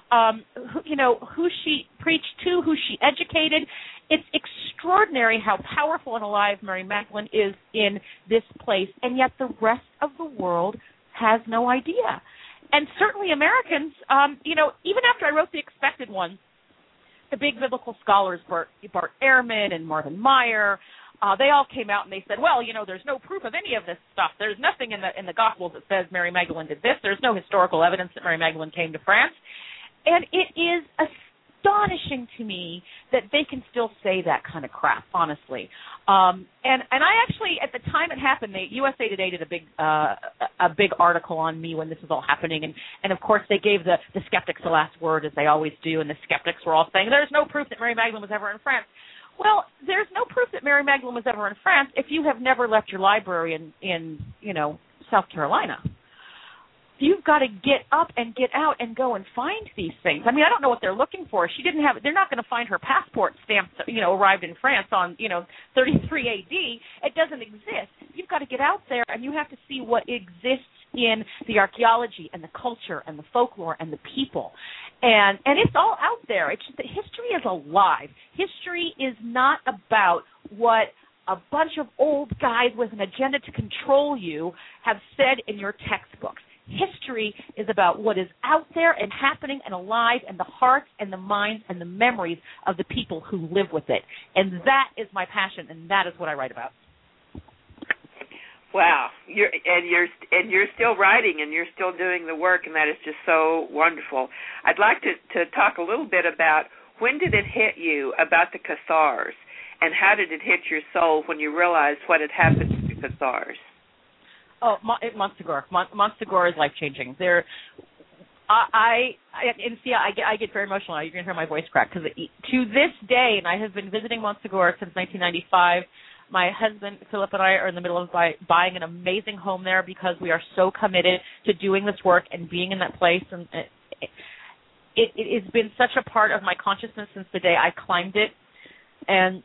who she preached to, who she educated. It's extraordinary how powerful and alive Mary Magdalene is in this place, and yet the rest of the world has no idea. And certainly Americans, even after I wrote The Expected One, the big biblical scholars, Bart Ehrman and Marvin Meyer, they all came out and they said, well, there's no proof of any of this stuff. There's nothing in the Gospels that says Mary Magdalene did this. There's no historical evidence that Mary Magdalene came to France. And it is astonishing to me that they can still say that kind of crap, honestly. And I actually, at the time it happened, USA Today did a big article on me when this was all happening, and of course they gave the skeptics the last word, as they always do, and the skeptics were all saying, there's no proof that Mary Magdalene was ever in France. Well, there's no proof that Mary Magdalene was ever in France if you have never left your library in South Carolina. You've got to get up and get out and go and find these things. I mean, I don't know what they're looking for. They're not going to find her passport stamped, arrived in France on, 33 AD. It doesn't exist. You've got to get out there and you have to see what exists in the archaeology and the culture and the folklore and the people. And it's all out there. It's just that history is alive. History is not about what a bunch of old guys with an agenda to control you have said in your textbooks. History is about what is out there and happening and alive in the hearts and the minds and the memories of the people who live with it. And that is my passion, and that is what I write about. Wow, you're still writing and you're still doing the work, and that is just so wonderful. I'd like to talk a little bit about when did it hit you about the Cathars, and how did it hit your soul when you realized what had happened to the Cathars? Oh, Montségur. Montségur is life-changing. I get very emotional. You're going to hear my voice crack because to this day, and I have been visiting Montsegur since 1995. My husband, Philip, and I are in the middle of buying an amazing home there because we are so committed to doing this work and being in that place. And it has been such a part of my consciousness since the day I climbed it. And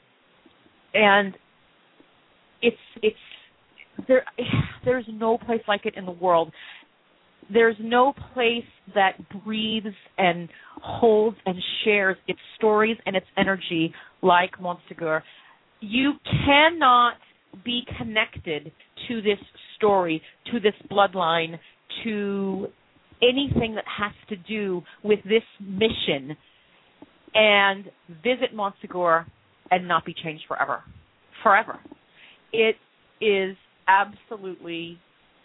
there's no place like it in the world. There's no place that breathes and holds and shares its stories and its energy like Montsegur. You cannot be connected to this story, to this bloodline, to anything that has to do with this mission and visit Montsegur and not be changed forever. Forever. It is absolutely,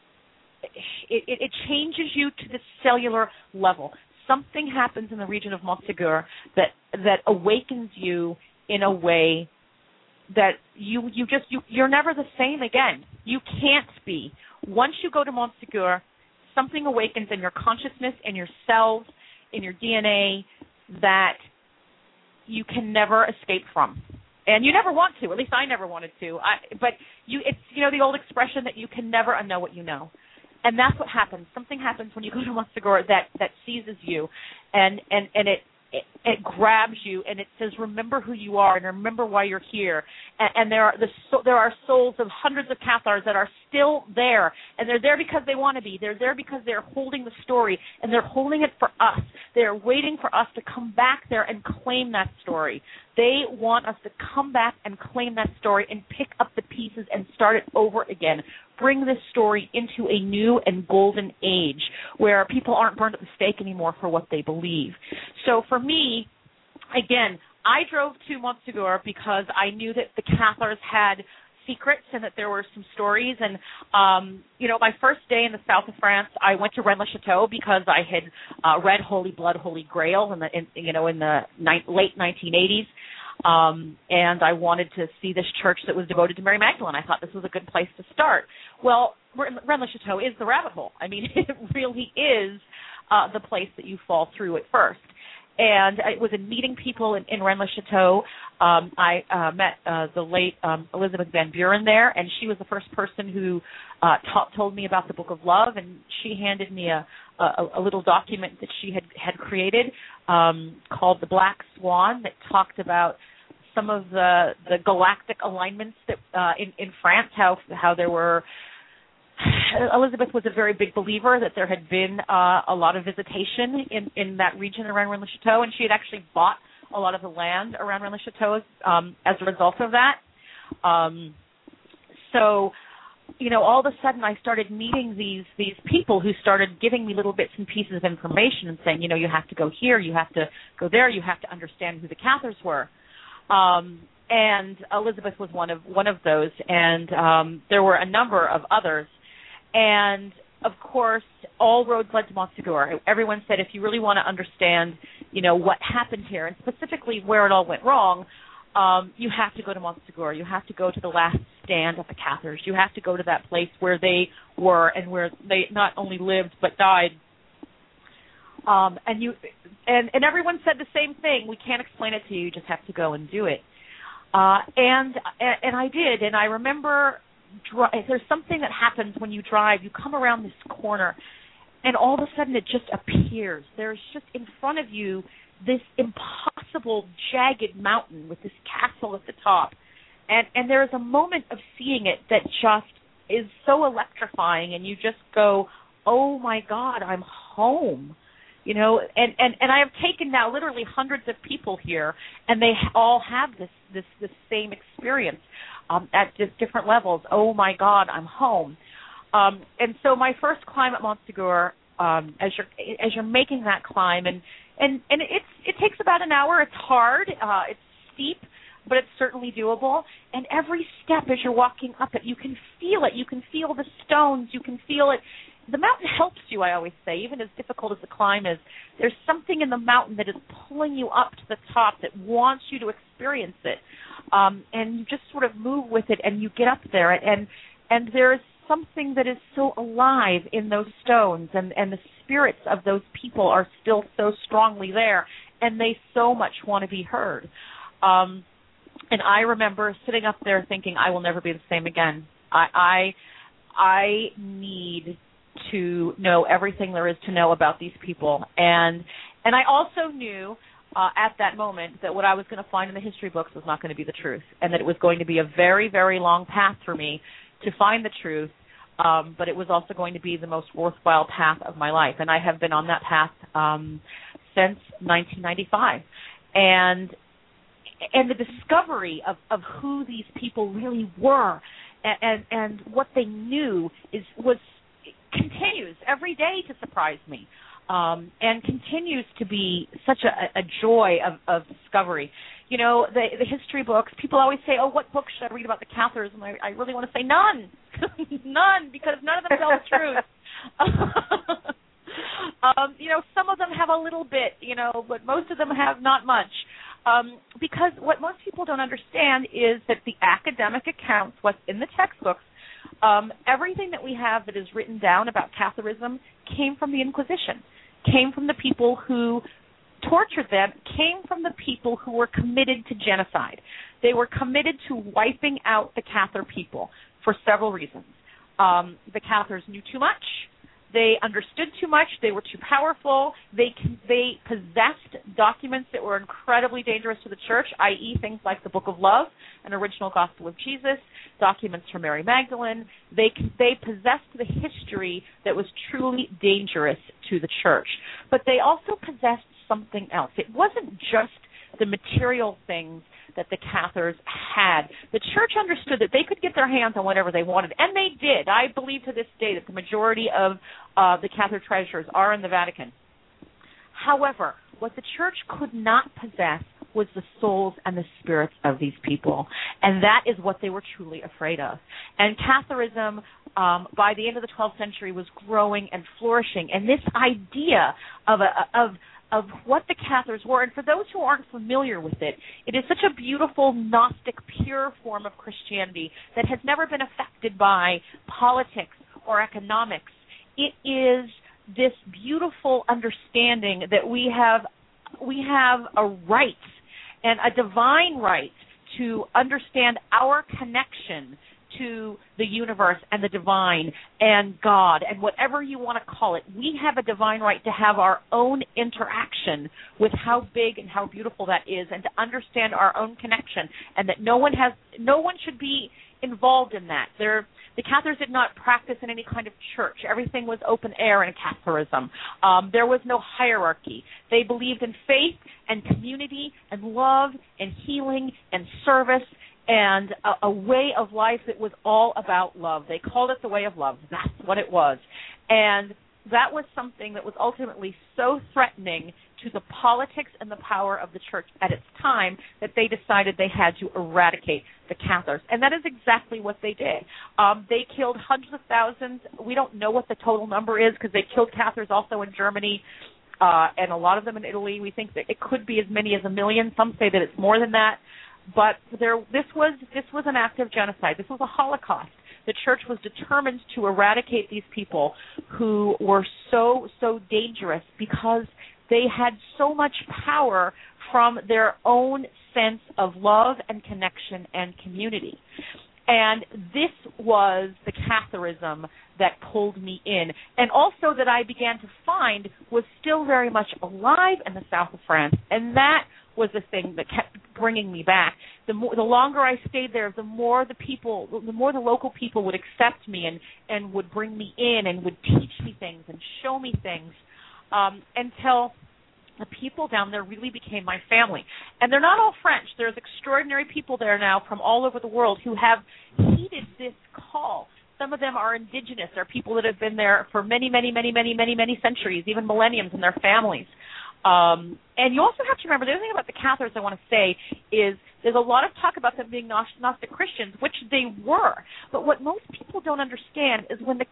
it changes you to the cellular level. Something happens in the region of Montsegur that awakens you in a way that you're never the same again. You can't be. Once you go to Montsegur, something awakens in your consciousness, in your cells, in your DNA that you can never escape from. And you never want to. At least I never wanted to. It's the old expression that you can never unknow what you know. And that's what happens. Something happens when you go to Montsegur that seizes you, and it grabs you, and it says, remember who you are and remember why you're here. And there are souls of hundreds of Cathars that are still there, and they're there because they want to be. They're there because they're holding the story, and they're holding it for us. They're waiting for us to come back there and claim that story. They want us to come back and claim that story and pick up the pieces and start it over again. Bring this story into a new and golden age where people aren't burned at the stake anymore for what they believe. So for me, again, I drove to Montsegur because I knew that the Cathars had secrets and that there were some stories. And, my first day in the south of France, I went to Rennes-le-Château because I had read Holy Blood, Holy Grail in the late 1980s. And I wanted to see this church that was devoted to Mary Magdalene. I thought this was a good place to start. Well, Rennes-le-Château is the rabbit hole. I mean, it really is the place that you fall through at first. And it was in meeting people in Rennes-le-Château. I met the late Elizabeth Van Buren there, and she was the first person who told me about the Book of Love, and she handed me a little document that she had created called The Black Swan that talked about some of the galactic alignments that in France, how there were. Elizabeth was a very big believer that there had been a lot of visitation in that region around Rennes-le-Château, and she had actually bought a lot of the land around Rennes-le-Château as a result of that. So, all of a sudden I started meeting these people who started giving me little bits and pieces of information and saying, you have to go here, you have to go there, you have to understand who the Cathars were. And Elizabeth was one of those, and there were a number of others. And, of course, all roads led to Montsegur. Everyone said if you really want to understand, what happened here, and specifically where it all went wrong, you have to go to Montsegur. You have to go to the last stand of the Cathars. You have to go to that place where they were and where they not only lived but died. And everyone said the same thing. We can't explain it to you. You just have to go and do it. And I did. And I remember there's something that happens when you drive. You come around this corner, and all of a sudden it just appears. There's just in front of you this impossible, jagged mountain with this castle at the top. And there is a moment of seeing it that just is so electrifying, and you just go, oh, my God, I'm home. And I have taken now literally hundreds of people here, and they all have this same experience at just different levels. Oh, my God, I'm home. And so my first climb at Montsegur, as you're making that climb, and it takes about an hour. It's hard. It's steep, but it's certainly doable. And every step as you're walking up it, you can feel it. You can feel the stones. You can feel it. The mountain helps you, I always say, even as difficult as the climb is. There's something in the mountain that is pulling you up to the top that wants you to experience it. And you just sort of move with it, and you get up there. And there's something that is so alive in those stones, and the spirits of those people are still so strongly there, and they so much want to be heard. And I remember sitting up there thinking, I will never be the same again. I need to know everything there is to know about these people. And I also knew at that moment that what I was going to find in the history books was not going to be the truth, and that it was going to be a very, very long path for me to find the truth, but it was also going to be the most worthwhile path of my life. And I have been on that path since 1995. And the discovery of who these people really were and what they knew continues every day to surprise me, and continues to be such a joy of discovery. You know, the history books, people always say, oh, what book should I read about the Cathars? And I really want to say none. None, because none of them tell the truth. You know, some of them have a little bit, you know, but most of them have not much. Because what most people don't understand is that the academic accounts, what's in the textbooks, everything that we have that is written down about Catharism came from the Inquisition, came from the people who tortured them, came from the people who were committed to genocide. They were committed to wiping out the Cathar people for several reasons. The Cathars knew too much. They understood too much. They were too powerful. They possessed documents that were incredibly dangerous to the church, i.e. things like the Book of Love, an original Gospel of Jesus, documents from Mary Magdalene. They possessed the history that was truly dangerous to the church. But they also possessed something else. It wasn't just the material things that the Cathars had. The church understood that they could get their hands on whatever they wanted, and they did. I believe to this day that the majority of the Cathar treasures are in the Vatican. However, what the church could not possess was the souls and the spirits of these people, and that is what they were truly afraid of. And Catharism, by the end of the 12th century, was growing and flourishing, and this idea of what the Cathars were. And for those who aren't familiar with it, it is such a beautiful, Gnostic, pure form of Christianity that has never been affected by politics or economics. It is this beautiful understanding that we have a right, and a divine right, to understand our connection to the universe and the divine and God and whatever you want to call it. We have a divine right to have our own interaction with how big and how beautiful that is, and to understand our own connection, and that no one should be involved in that. The Cathars did not practice in any kind of church. Everything was open air in Catharism. There was no hierarchy. They believed in faith and community and love and healing and service, and a way of life that was all about love. They called it the way of love. That's what it was. And that was something that was ultimately so threatening to the politics and the power of the church at its time that they decided they had to eradicate the Cathars. And that is exactly what they did. They killed hundreds of thousands. We don't know what the total number is, because they killed Cathars also in Germany, and a lot of them in Italy. We think that it could be as many as 1 million. Some say that it's more than that. But this was an act of genocide. This was a Holocaust. The church was determined to eradicate these people who were so dangerous, because they had so much power from their own sense of love and connection and community. And this was the Catharism that pulled me in, and also that I began to find was still very much alive in the south of France. And that was the thing that kept bringing me back. The longer I stayed there, the more the local people would accept me and would bring me in and would teach me things and show me things, until the people down there really became my family. And they're not all French. There's extraordinary people there now from all over the world who have heeded this call. Some of them are indigenous. They're people that have been there for many, many, many, many, many, many centuries, even millenniums, in their families. And you also have to remember, the other thing about the Cathars I want to say is there's a lot of talk about them being Gnostic Christians, which they were. But what most people don't understand is when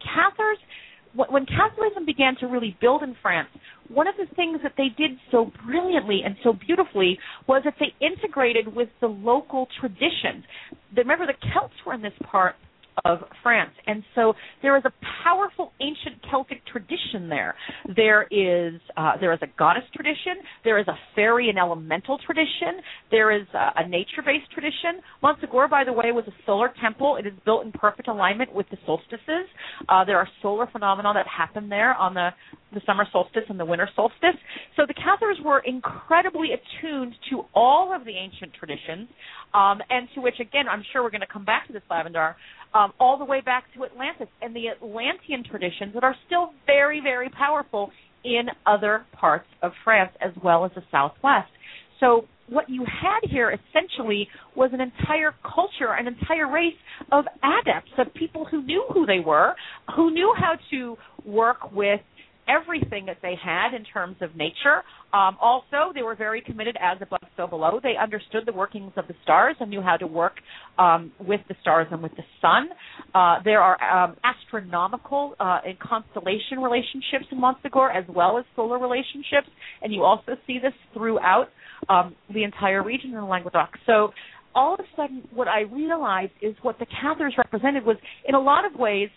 Catharism began to really build in France, one of the things that they did so brilliantly and so beautifully was that they integrated with the local traditions. Remember, the Celts were in this part of France. And so there is a powerful ancient Celtic tradition there. There is a goddess tradition. There is a fairy and elemental tradition. There is a nature-based tradition. Montsegur, by the way, was a solar temple. It is built in perfect alignment with the solstices. There are solar phenomena that happen there on the summer solstice and the winter solstice. So the Cathars were incredibly attuned to all of the ancient traditions, and to which, again, I'm sure we're going to come back to this, Lavendar, all the way back to Atlantis and the Atlantean traditions that are still very, very powerful in other parts of France as well as the Southwest. So what you had here essentially was an entire culture, an entire race of adepts, of people who knew who they were, who knew how to work with everything that they had in terms of nature. Also, they were very committed as above, so below. They understood the workings of the stars and knew how to work with the stars and with the sun. There are astronomical and constellation relationships in Montsegur as well as solar relationships, and you also see this throughout the entire region in Languedoc. So all of a sudden, what I realized is what the Cathars represented was, in a lot of ways,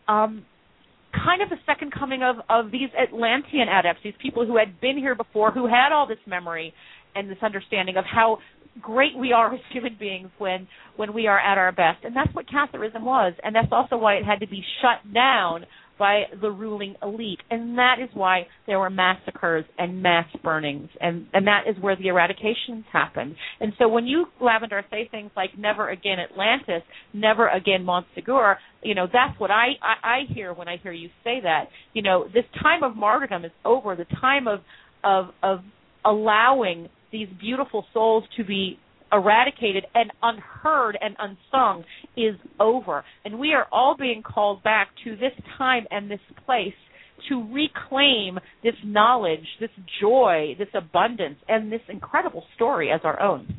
kind of the second coming of these Atlantean adepts, these people who had been here before, who had all this memory and this understanding of how great we are as human beings when we are at our best. And that's what Catharism was, and that's also why it had to be shut down by the ruling elite. And that is why there were massacres and mass burnings, and that is where the eradications happened. And so when you, Lavendar, say things like never again Atlantis, never again Montsegur, that's what I hear when I hear you say that. This time of martyrdom is over. The time of allowing these beautiful souls to be eradicated and unheard and unsung is over. And we are all being called back to this time and this place to reclaim this knowledge, this joy, this abundance, and this incredible story as our own.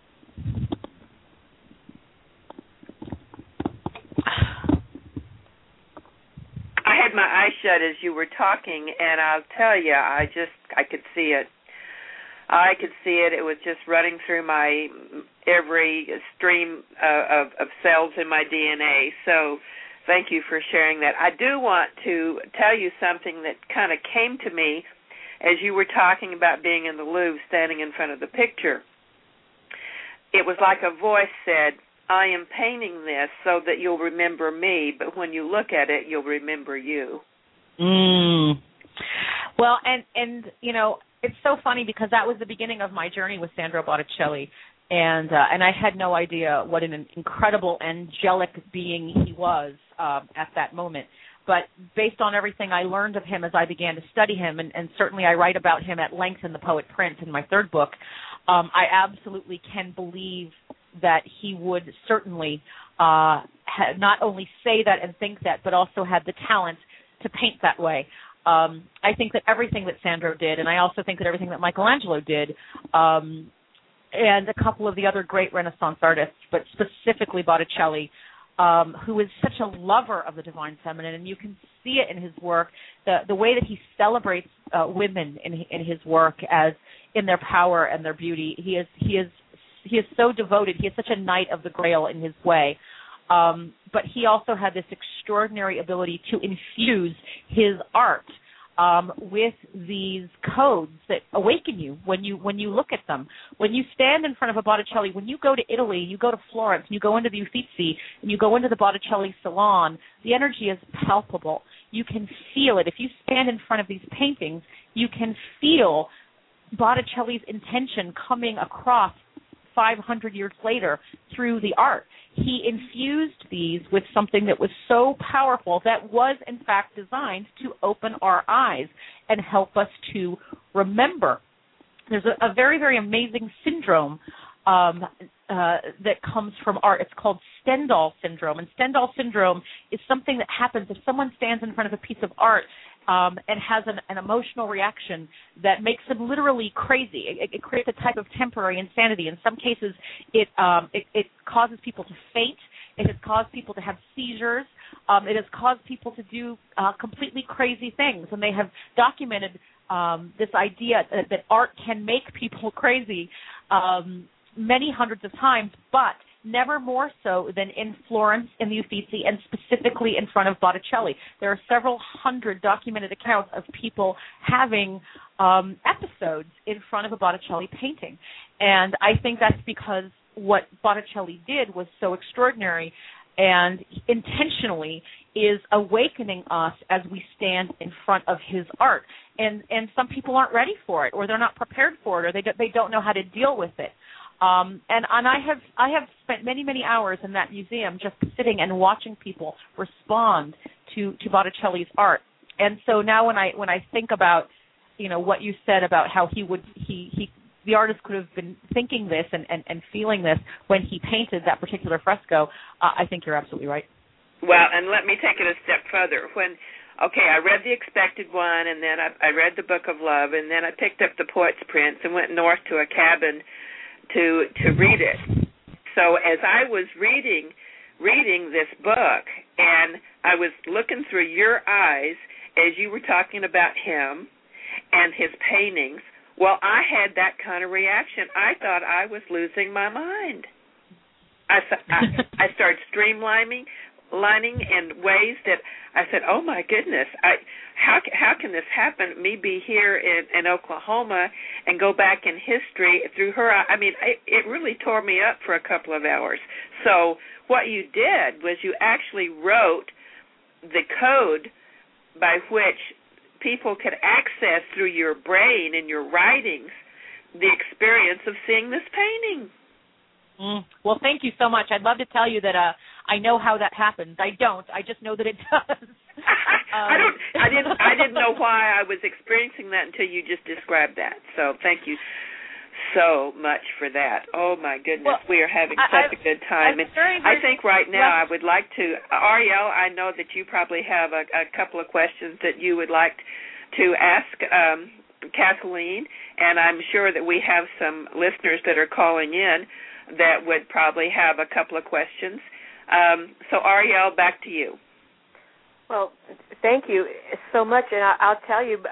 I had my eyes shut as you were talking, and I'll tell you, I could see it. I could see it. It was just running through my every stream of cells in my DNA. So thank you for sharing that. I do want to tell you something that kind of came to me as you were talking about being in the Louvre, standing in front of the picture. It was like a voice said, I am painting this so that you'll remember me, but when you look at it, you'll remember you. Well, and it's so funny because that was the beginning of my journey with Sandro Botticelli, and I had no idea what an incredible angelic being he was at that moment. But based on everything I learned of him as I began to study him, and certainly I write about him at length in The Poet Prince in my third book, I absolutely can believe that he would certainly not only say that and think that, but also have the talent to paint that way. I think that everything that Sandro did, and I also think that everything that Michelangelo did, and a couple of the other great Renaissance artists, but specifically Botticelli, who is such a lover of the divine feminine, and you can see it in his work, the way that he celebrates women in his work as in their power and their beauty. He is so devoted. He is such a knight of the Grail in his way. But he also had this extraordinary ability to infuse his art with these codes that awaken you when you look at them. When you stand in front of a Botticelli, when you go to Italy, you go to Florence, and you go into the Uffizi, and you go into the Botticelli salon, the energy is palpable. You can feel it. If you stand in front of these paintings, you can feel Botticelli's intention coming across 500 years later through the art. He infused these with something that was so powerful that was, in fact, designed to open our eyes and help us to remember. There's a very, very amazing syndrome that comes from art. It's called Stendhal syndrome. And Stendhal syndrome is something that happens if someone stands in front of a piece of art and has an emotional reaction that makes them literally crazy. It creates a type of temporary insanity. In some cases, it causes people to faint. It has caused people to have seizures. It has caused people to do completely crazy things. And they have documented this idea that art can make people crazy many hundreds of times, but never more so than in Florence in the Uffizi, and specifically in front of Botticelli. There are several hundred documented accounts of people having episodes in front of a Botticelli painting. And I think that's because what Botticelli did was so extraordinary and intentionally is awakening us as we stand in front of his art. And some people aren't ready for it, or they're not prepared for it, or they don't know how to deal with it. And I have spent many hours in that museum just sitting and watching people respond to Botticelli's art. And so now when I think about, you know, what you said about how the artist could have been thinking this and feeling this when he painted that particular fresco, I think you're absolutely right. Well, and let me take it a step further. I read The Expected One, and then I read The Book of Love, and then I picked up The Poet's Prince and went north to a cabin to read it. So as I was reading this book, and I was looking through your eyes as you were talking about him and his paintings, well, I had that kind of reaction. I thought I was losing my mind. I started streamlining in ways that I said, oh, my goodness, how can this happen? Me be here in Oklahoma and go back in history through her. I mean, it really tore me up for a couple of hours. So what you did was you actually wrote the code by which people could access through your brain and your writings the experience of seeing this painting. Well, thank you so much. I'd love to tell you that I know how that happens. I don't. I just know that it does. I didn't know why I was experiencing that until you just described that. So thank you so much for that. Oh, my goodness. Well, we are having such a good time. And I think right now I would like to, Ariel, I know that you probably have a couple of questions that you would like to ask Kathleen, and I'm sure that we have some listeners that are calling in that would probably have a couple of questions. So, Ariel, back to you. Well, thank you so much, and I'll tell you,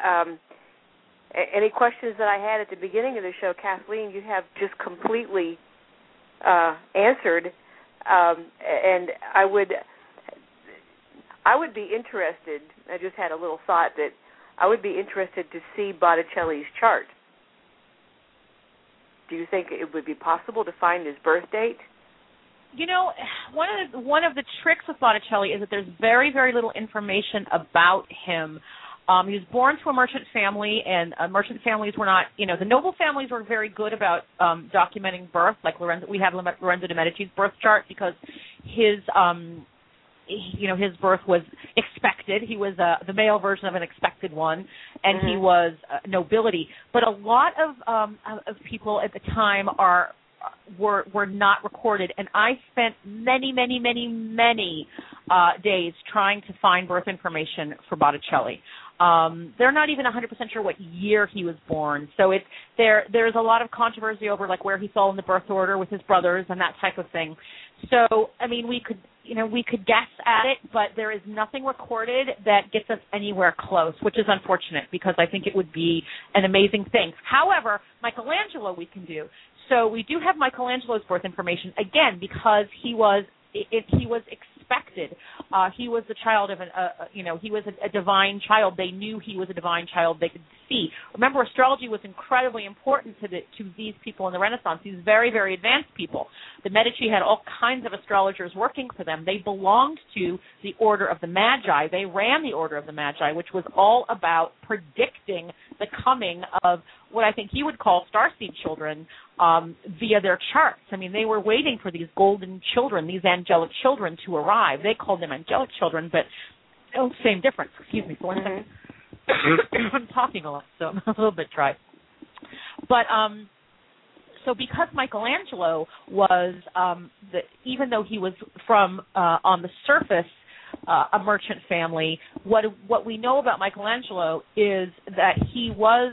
any questions that I had at the beginning of the show, Kathleen, you have just completely answered, and I would be interested, I just had a little thought that I would be interested to see Botticelli's chart. Do you think it would be possible to find his birth date? You know, one of the tricks with Botticelli is that there's very, very little information about him. He was born to a merchant family, and merchant families were not, you know, the noble families were very good about documenting birth. Like we have Lorenzo de Medici's birth chart because his birth was expected. He was the male version of an expected one, and he was nobility. But a lot of people at the time were not recorded, and I spent many days trying to find birth information for Botticelli. They're not even 100% sure what year he was born, so there's a lot of controversy over like where he fell in the birth order with his brothers and that type of thing. So, I mean, we could guess at it, but there is nothing recorded that gets us anywhere close, which is unfortunate because I think it would be an amazing thing. However, Michelangelo we can do. So we do have Michelangelo's birth information, again, because he was expected. He was the child of he was a divine child. They knew he was a divine child. They could see. Remember, astrology was incredibly important to these people in the Renaissance. These very, very advanced people. The Medici had all kinds of astrologers working for them. They belonged to the Order of the Magi. They ran the Order of the Magi, which was all about predicting the coming of what I think you would call starseed children via their charts. I mean, they were waiting for these golden children, these angelic children to arrive. They called them angelic children, but same difference. Excuse me for 1 second. I'm talking a lot, so I'm a little bit dry. But so because Michelangelo was, even though he was from, on the surface, a merchant family, what we know about Michelangelo is that he was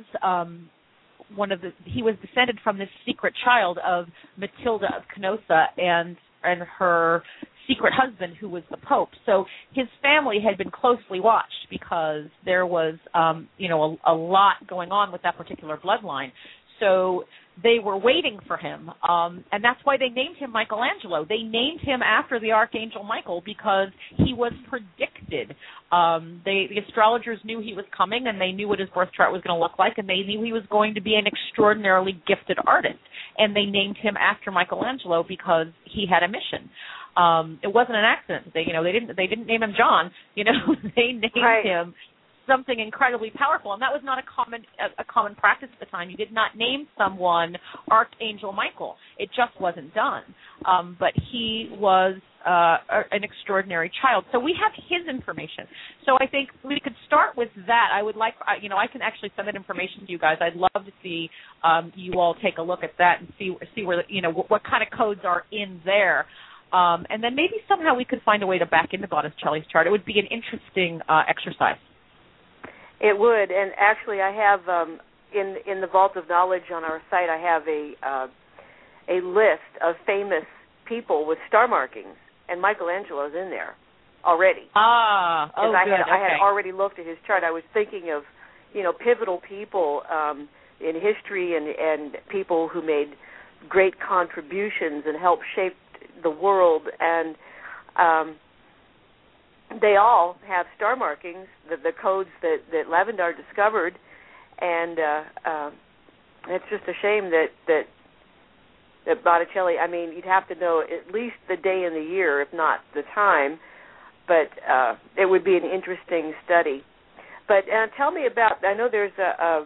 he was descended from this secret child of Matilda of Canossa and her secret husband, who was the Pope. So his family had been closely watched because there was, a lot going on with that particular bloodline. So they were waiting for him, and that's why they named him Michelangelo. They named him after the Archangel Michael because he was predicted. The astrologers knew he was coming, and they knew what his birth chart was going to look like, and they knew he was going to be an extraordinarily gifted artist. And they named him after Michelangelo because he had a mission. It wasn't an accident. They didn't name him John. They named him something incredibly powerful, and that was not a common practice at the time. You did not name someone Archangel Michael. It just wasn't done. But he was an extraordinary child. So we have his information. So I think we could start with that. I would like, I can actually send that information to you guys. I'd love to see you all take a look at that and see where what kind of codes are in there. And then maybe somehow we could find a way to back into Botticelli's chart. It would be an interesting exercise. It would, and actually, I have in the Vault of Knowledge on our site, I have a list of famous people with star markings, and Michelangelo's in there already. Good. I had already looked at his chart. I was thinking of, pivotal people in history and people who made great contributions and helped shape the world, and they all have star markings, the codes that Lavendar discovered, and it's just a shame that Botticelli, you'd have to know at least the day and the year, if not the time, but it would be an interesting study. But tell me about, I know there's a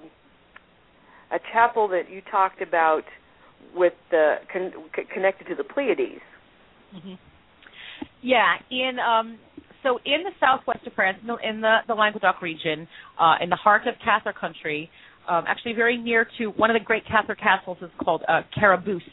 chapel that you talked about with connected to the Pleiades. Mm-hmm. Yeah, So in the southwest of France, in the Languedoc region, in the heart of Cathar country, actually very near to one of the great Cathar castles is called Querbus,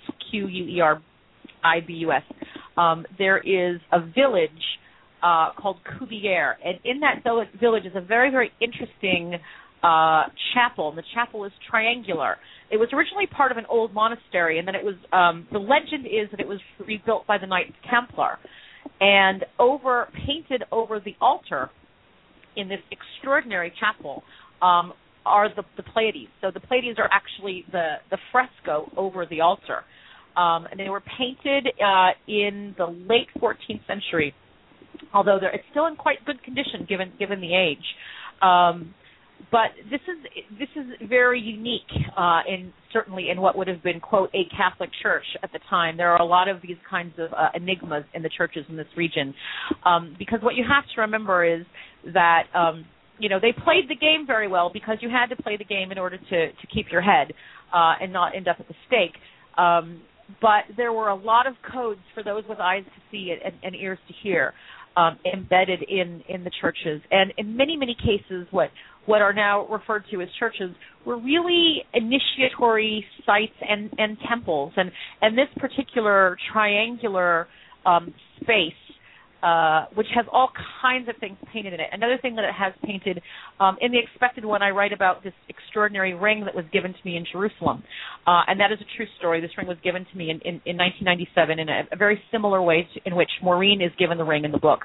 Querbus. There is a village called Cuvier, and in that village is a very, very interesting chapel, and the chapel is triangular. It was originally part of an old monastery, and then it was, the legend is that it was rebuilt by the Knights Templar. And painted over the altar in this extraordinary chapel are the Pleiades. So the Pleiades are actually the fresco over the altar. And they were painted in the late 14th century, although it's still in quite good condition given the age. But this is very unique, certainly in what would have been, quote, a Catholic church at the time. There are a lot of these kinds of enigmas in the churches in this region, because what you have to remember is that they played the game very well because you had to play the game in order to keep your head and not end up at the stake. But there were a lot of codes for those with eyes to see and ears to hear embedded in the churches, and in many, many cases, what are now referred to as churches were really initiatory sites and temples, and this particular triangular space, which has all kinds of things painted in it. Another thing that it has painted, in the expected one, I write about this extraordinary ring that was given to me in Jerusalem, and that is a true story. This ring was given to me in 1997 in a very similar way in which Maureen is given the ring in the book.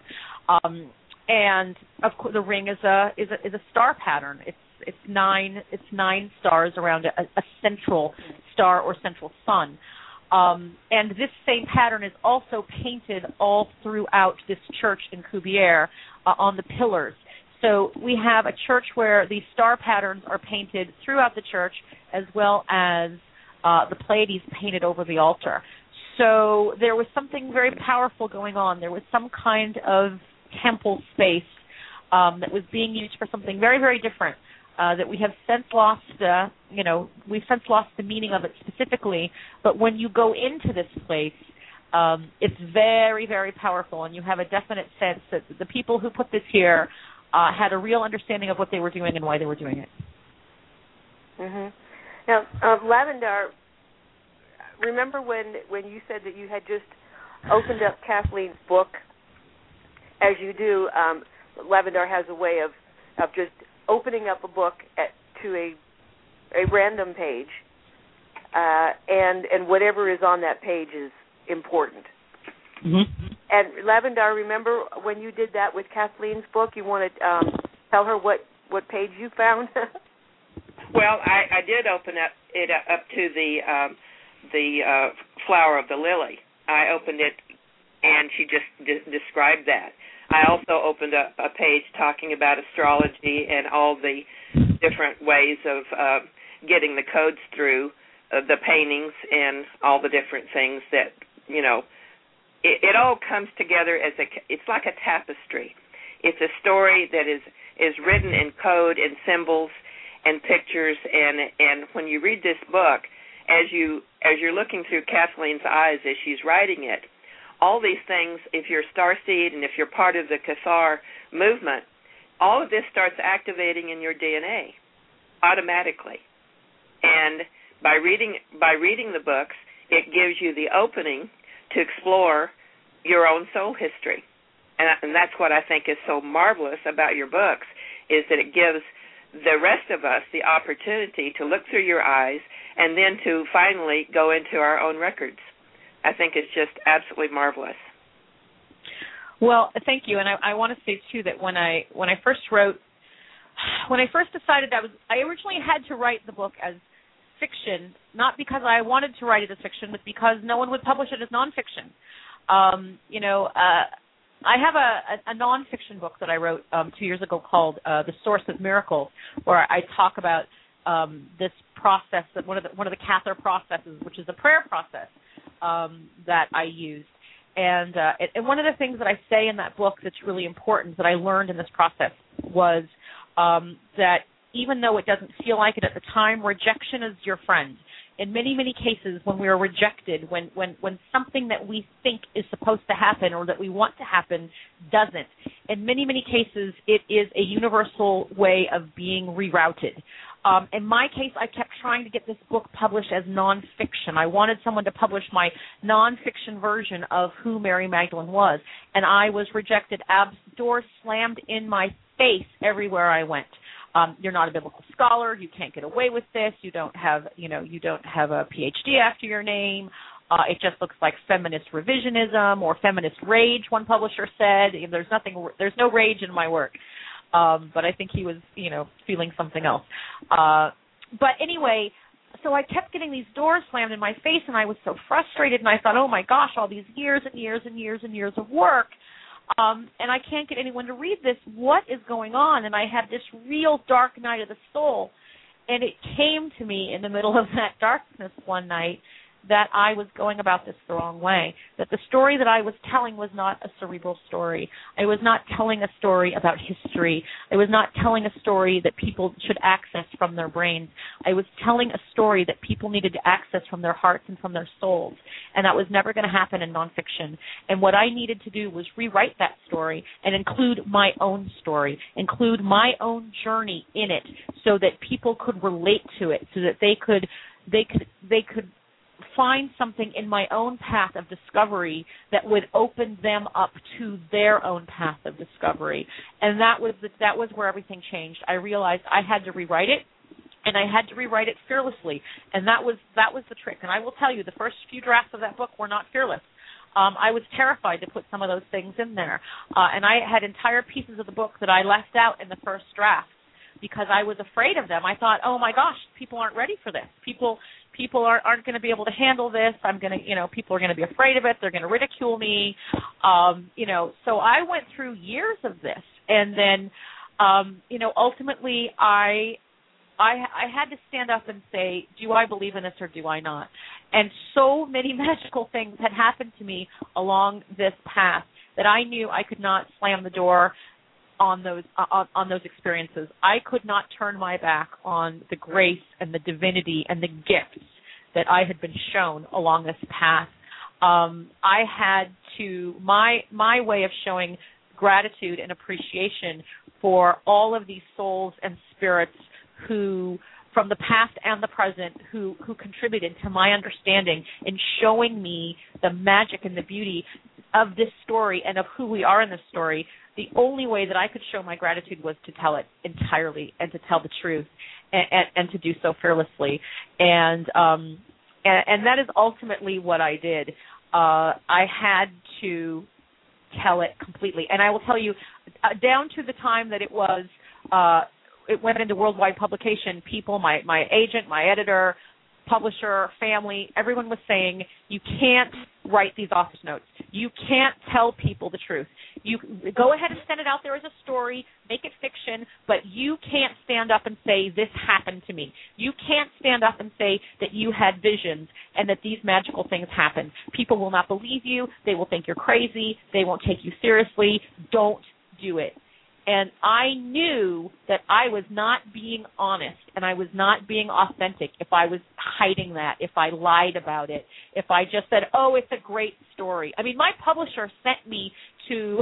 And of course, the ring is a star pattern. It's nine stars around a central star or central sun. And this same pattern is also painted all throughout this church in Cuvier on the pillars. So we have a church where these star patterns are painted throughout the church, as well as the Pleiades painted over the altar. So there was something very powerful going on. There was some kind of temple space that was being used for something very, very different, that we have since lost, we've since lost the meaning of it specifically, but when you go into this place, it's very, very powerful, and you have a definite sense that the people who put this here had a real understanding of what they were doing and why they were doing it. Mm-hmm. Now, Lavendar, remember when you said that you had just opened up Kathleen's book? As you do, Lavendar has a way of just opening up a book to a random page, and whatever is on that page is important. Mm-hmm. And Lavendar, remember when you did that with Kathleen's book? You want to tell her what page you found? Well, I did open it up to the flower of the lily. I opened it, and she just described that. I also opened up a page talking about astrology and all the different ways of getting the codes through the paintings and all the different things that, you know, it all comes together as it's like a tapestry. It's a story that is written in code and symbols and pictures, and when you read this book, as you're looking through Kathleen's eyes as she's writing it, all these things, if you're starseed and if you're part of the Cathar movement, all of this starts activating in your DNA automatically. And by reading the books, it gives you the opening to explore your own soul history. And that's what I think is so marvelous about your books, is that it gives the rest of us the opportunity to look through your eyes and then to finally go into our own records. I think it's just absolutely marvelous. Well, thank you. And I want to say, too, that when I first decided I originally had to write the book as fiction, not because I wanted to write it as fiction, but because no one would publish it as nonfiction. I have a nonfiction book that I wrote 2 years ago called The Source of Miracles, where I talk about this process, that one of the Cathar processes, which is a prayer process that I used. And one of the things that I say in that book that's really important that I learned in this process was that even though it doesn't feel like it at the time, rejection is your friend. In many, many cases, when we are rejected, when something that we think is supposed to happen or that we want to happen doesn't, in many, many cases, it is a universal way of being rerouted. In my case, I kept trying to get this book published as nonfiction. I wanted someone to publish my nonfiction version of who Mary Magdalene was, and I was rejected. Doors slammed in my face everywhere I went. You're not a biblical scholar. You can't get away with this. You don't have a PhD after your name. It just looks like feminist revisionism or feminist rage. One publisher said, there's no rage in my work. But I think he was, feeling something else. But anyway, so I kept getting these doors slammed in my face, and I was so frustrated. And I thought, oh my gosh, all these years and years and years and years of work. And I can't get anyone to read this. What is going on? And I had this real dark night of the soul. And it came to me in the middle of that darkness one night that I was going about this the wrong way, that the story that I was telling was not a cerebral story. I was not telling a story about history. I was not telling a story that people should access from their brains. I was telling a story that people needed to access from their hearts and from their souls, and that was never going to happen in nonfiction. And what I needed to do was rewrite that story and include my own story, include my own journey in it, so that people could relate to it, so that they could find something in my own path of discovery that would open them up to their own path of discovery. And that was where everything changed. I realized I had to rewrite it, and I had to rewrite it fearlessly. And that was the trick. And I will tell you, the first few drafts of that book were not fearless. I was terrified to put some of those things in there. And I had entire pieces of the book that I left out in the first draft because I was afraid of them. I thought, oh my gosh, people aren't ready for this. People aren't going to be able to handle this. People are going to be afraid of it. They're going to ridicule me. So I went through years of this, and then, ultimately I had to stand up and say, do I believe in this or do I not? And so many magical things had happened to me along this path that I knew I could not slam the door on those experiences. I could not turn my back on the grace and the divinity and the gifts that I had been shown along this path. I had to, my way of showing gratitude and appreciation for all of these souls and spirits who, from the past and the present, who contributed to my understanding in showing me the magic and the beauty of this story and of who we are in this story. The only way that I could show my gratitude was to tell it entirely and to tell the truth and to do so fearlessly. And that is ultimately what I did. I had to tell it completely. And I will tell you, down to the time that it was it went into worldwide publication, people, my agent, my editor, publisher, family, everyone was saying, you can't write these office notes. You can't tell people the truth. You go ahead and send it out there as a story, make it fiction, but you can't stand up and say, this happened to me. You can't stand up and say that you had visions and that these magical things happened. People will not believe you. They will think you're crazy. They won't take you seriously. Don't do it. And I knew that I was not being honest and I was not being authentic if I was hiding that, if I lied about it, if I just said, oh, it's a great story. I mean, my publisher sent me to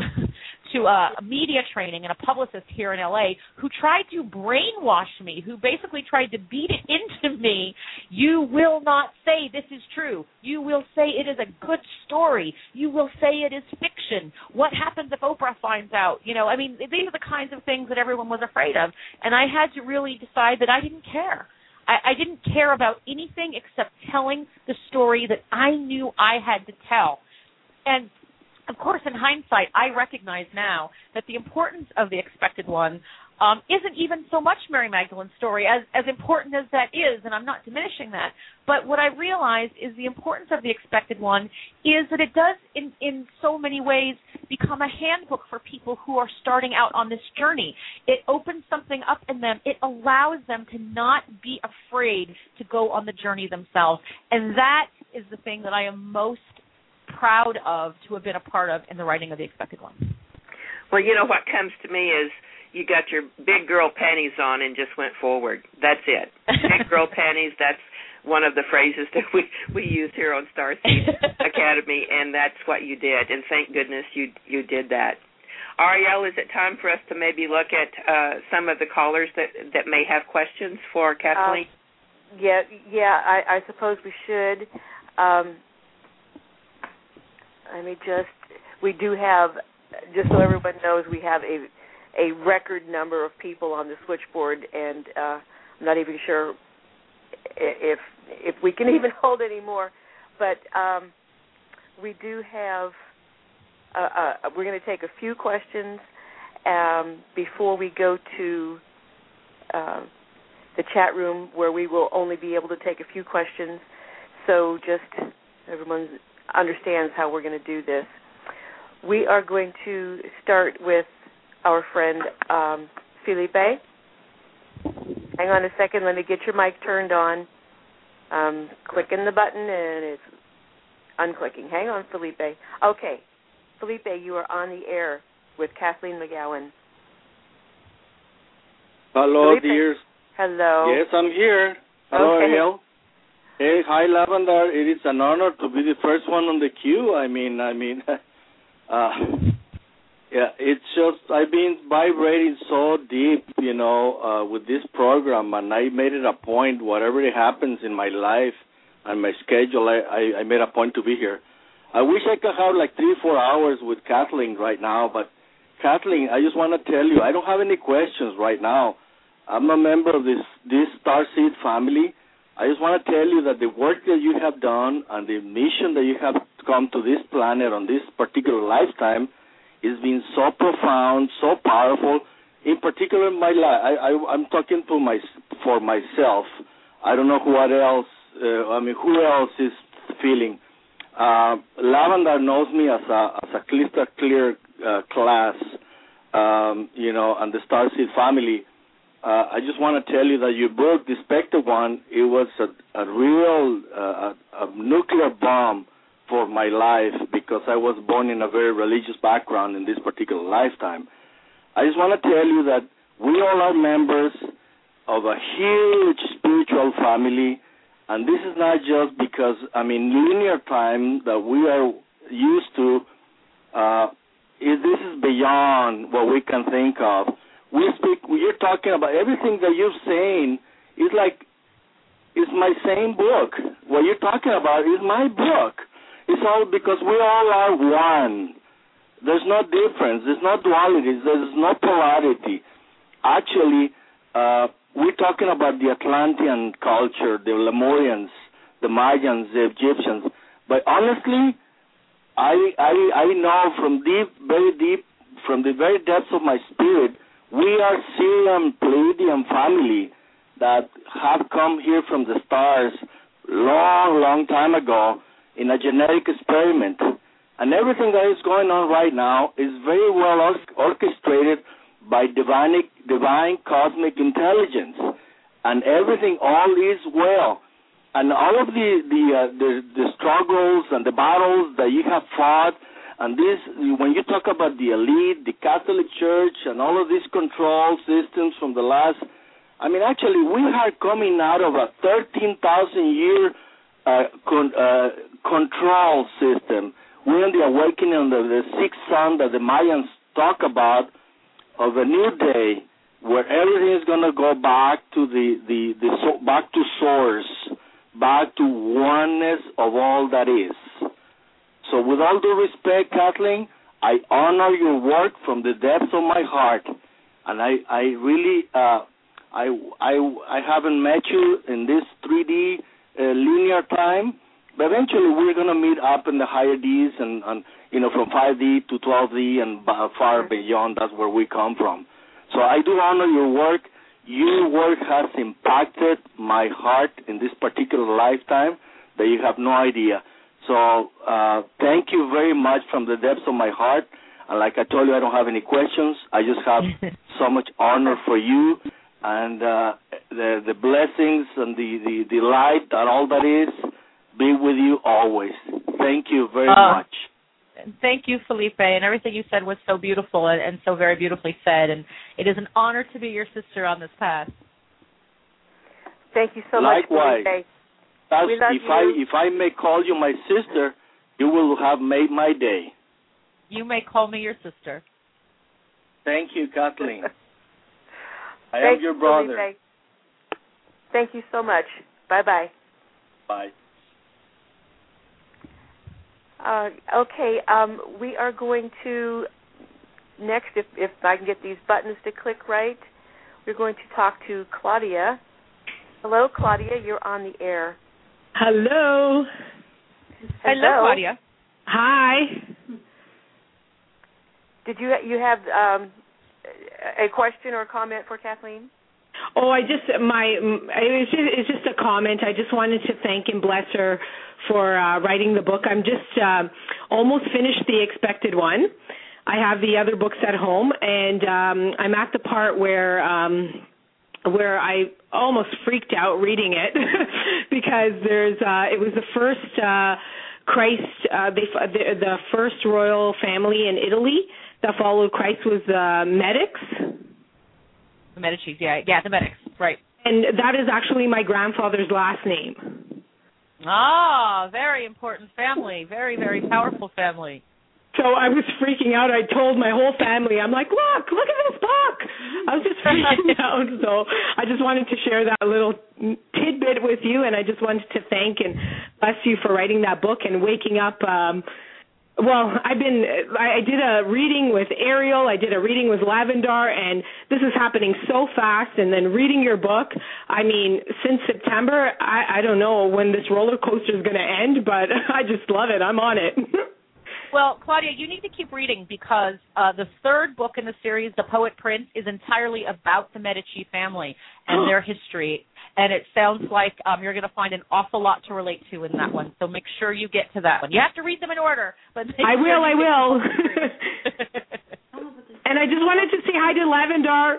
a media training and a publicist here in L.A. who tried to brainwash me, who basically tried to beat it into me. You will not say this is true. You will say it is a good story. You will say it is fiction. What happens if Oprah finds out? You know, I mean, these are the kinds of things that everyone was afraid of. And I had to really decide that I didn't care. I didn't care about anything except telling the story that I knew I had to tell. And of course, in hindsight, I recognize now that the importance of The Expected One isn't even so much Mary Magdalene's story, as important as that is, and I'm not diminishing that. But what I realized is the importance of The Expected One is that it does, in so many ways, become a handbook for people who are starting out on this journey. It opens something up in them. It allows them to not be afraid to go on the journey themselves. And that is the thing that I am most proud of to have been a part of in the writing of The Expected One. Well, you know, what comes to me is you got your big girl panties on and just went forward. That's it. Big girl panties, that's one of the phrases that we use here on Starseed Academy, and that's what you did, and thank goodness you did that. Ariel, is it time for us to maybe look at some of the callers that may have questions for Kathleen? I suppose we should. We do have, just so everyone knows, we have a record number of people on the switchboard, and I'm not even sure if we can even hold any more. But we do have, we're going to take a few questions before we go to the chat room, where we will only be able to take a few questions. So just everyone understands how we're going to do this. We are going to start with our friend Felipe. Hang on a second. Let me get your mic turned on. Clicking the button and it's unclicking. Hang on, Felipe. Okay. Felipe, you are on the air with Kathleen McGowan. Hello, Felipe. dears. Hello. Yes, I'm here. Hello, okay. Ariel. Hey, hi, Lavender. It is an honor to be the first one on the queue. Yeah, it's just I've been vibrating so deep, with this program, and I made it a point, whatever it happens in my life and my schedule, I made a point to be here. I wish I could have like 3-4 hours with Kathleen right now, but Kathleen, I just want to tell you, I don't have any questions right now. I'm a member of this Starseed family. I just want to tell you that the work that you have done and the mission that you have come to this planet on this particular lifetime has been so profound, so powerful. In particular, in my life, I'm talking for myself. I don't know what else. Who else is feeling? Lavender knows me as a crystal clear class, and the Starseed family. I just want to tell you that your book, The Expected One, it was a real a nuclear bomb for my life, because I was born in a very religious background in this particular lifetime. I just want to tell you that we all are members of a huge spiritual family, and this is not just because, linear time that we are used to, this is beyond what we can think of. You're talking about everything that you're saying is like, it's my same book. What you're talking about is my book. It's all because we all are one. There's no difference. There's no duality. There's no polarity. Actually, we're talking about the Atlantean culture, the Lemurians, the Mayans, the Egyptians. But honestly, I know from very deep, from the very depths of my spirit, We are Sirian Pleiadian family that have come here from the stars long time ago in a genetic experiment. And everything that is going on right now is very well orchestrated by divine cosmic intelligence. And everything all is well. And all of the struggles and the battles that you have fought, and this, when you talk about the elite, the Catholic Church, and all of these control systems from the last, I mean, actually, we are coming out of a 13,000-year control system. We're in the awakening of the sixth sun that the Mayans talk about, of a new day where everything is going to go back to back to source, back to oneness of all that is. So with all due respect, Kathleen, I honor your work from the depths of my heart, and I really I haven't met you in this 3D linear time, but eventually we're going to meet up in the higher Ds and from 5D to 12D and far beyond. That's where we come from. So I do honor your work. Your work has impacted my heart in this particular lifetime that you have no idea. So thank you very much from the depths of my heart. And like I told you, I don't have any questions. I just have so much honor for you and the blessings and the light and all that is be with you always. Thank you very much. Thank you, Felipe, and everything you said was so beautiful and so very beautifully said, and it is an honor to be your sister on this path. Thank you so much, Likewise. Felipe. If I may call you my sister, you will have made my day. You may call me your sister. Thank you, Kathleen. I am your brother. Felipe. Thank you so much. Bye-bye. Bye. Okay, we are going to, next, if I can get these buttons to click right, we're going to talk to Claudia. Hello, Claudia, you're on the air. Hello. Hello, Claudia. Hi. Did you have a question or a comment for Kathleen? Oh, it's just a comment. I just wanted to thank and bless her for writing the book. I'm just almost finished The Expected One. I have the other books at home, and I'm at the part where I almost freaked out reading it because it was the first the first royal family in Italy that followed Christ was the Medics. The Medici, yeah, the Medics, right. And that is actually my grandfather's last name. Ah, very important family, very, very powerful family. So I was freaking out. I told my whole family, I'm like, look at this book. I was just freaking out. So I just wanted to share that little tidbit with you, and I just wanted to thank and bless you for writing that book and waking up. I did a reading with Ariel, I did a reading with Lavendar, and this is happening so fast, and then reading your book, I mean, since September, I don't know when this roller coaster is going to end, but I just love it. I'm on it. Well, Claudia, you need to keep reading because the third book in the series, The Poet Prince, is entirely about the Medici family and their history. And it sounds like you're going to find an awful lot to relate to in that one. So make sure you get to that one. You have to read them in order. But I will. And I just wanted to say hi to Lavendar.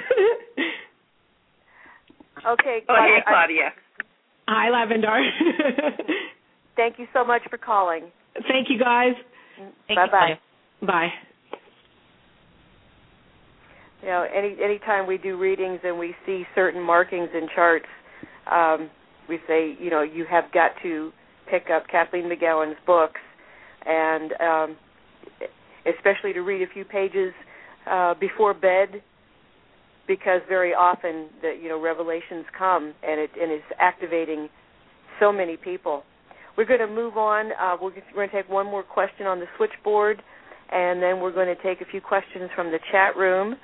Okay, Claudia. Oh, hey, Claudia. Hi, Lavendar. Thank you so much for calling. Thank you, guys. Bye-bye. Bye. You know, anytime we do readings and we see certain markings in charts, we say, you know, you have got to pick up Kathleen McGowan's books, and especially to read a few pages before bed, because very often revelations come and it's activating so many people. We're going to move on. We're going to take one more question on the switchboard, and then we're going to take a few questions from the chat room.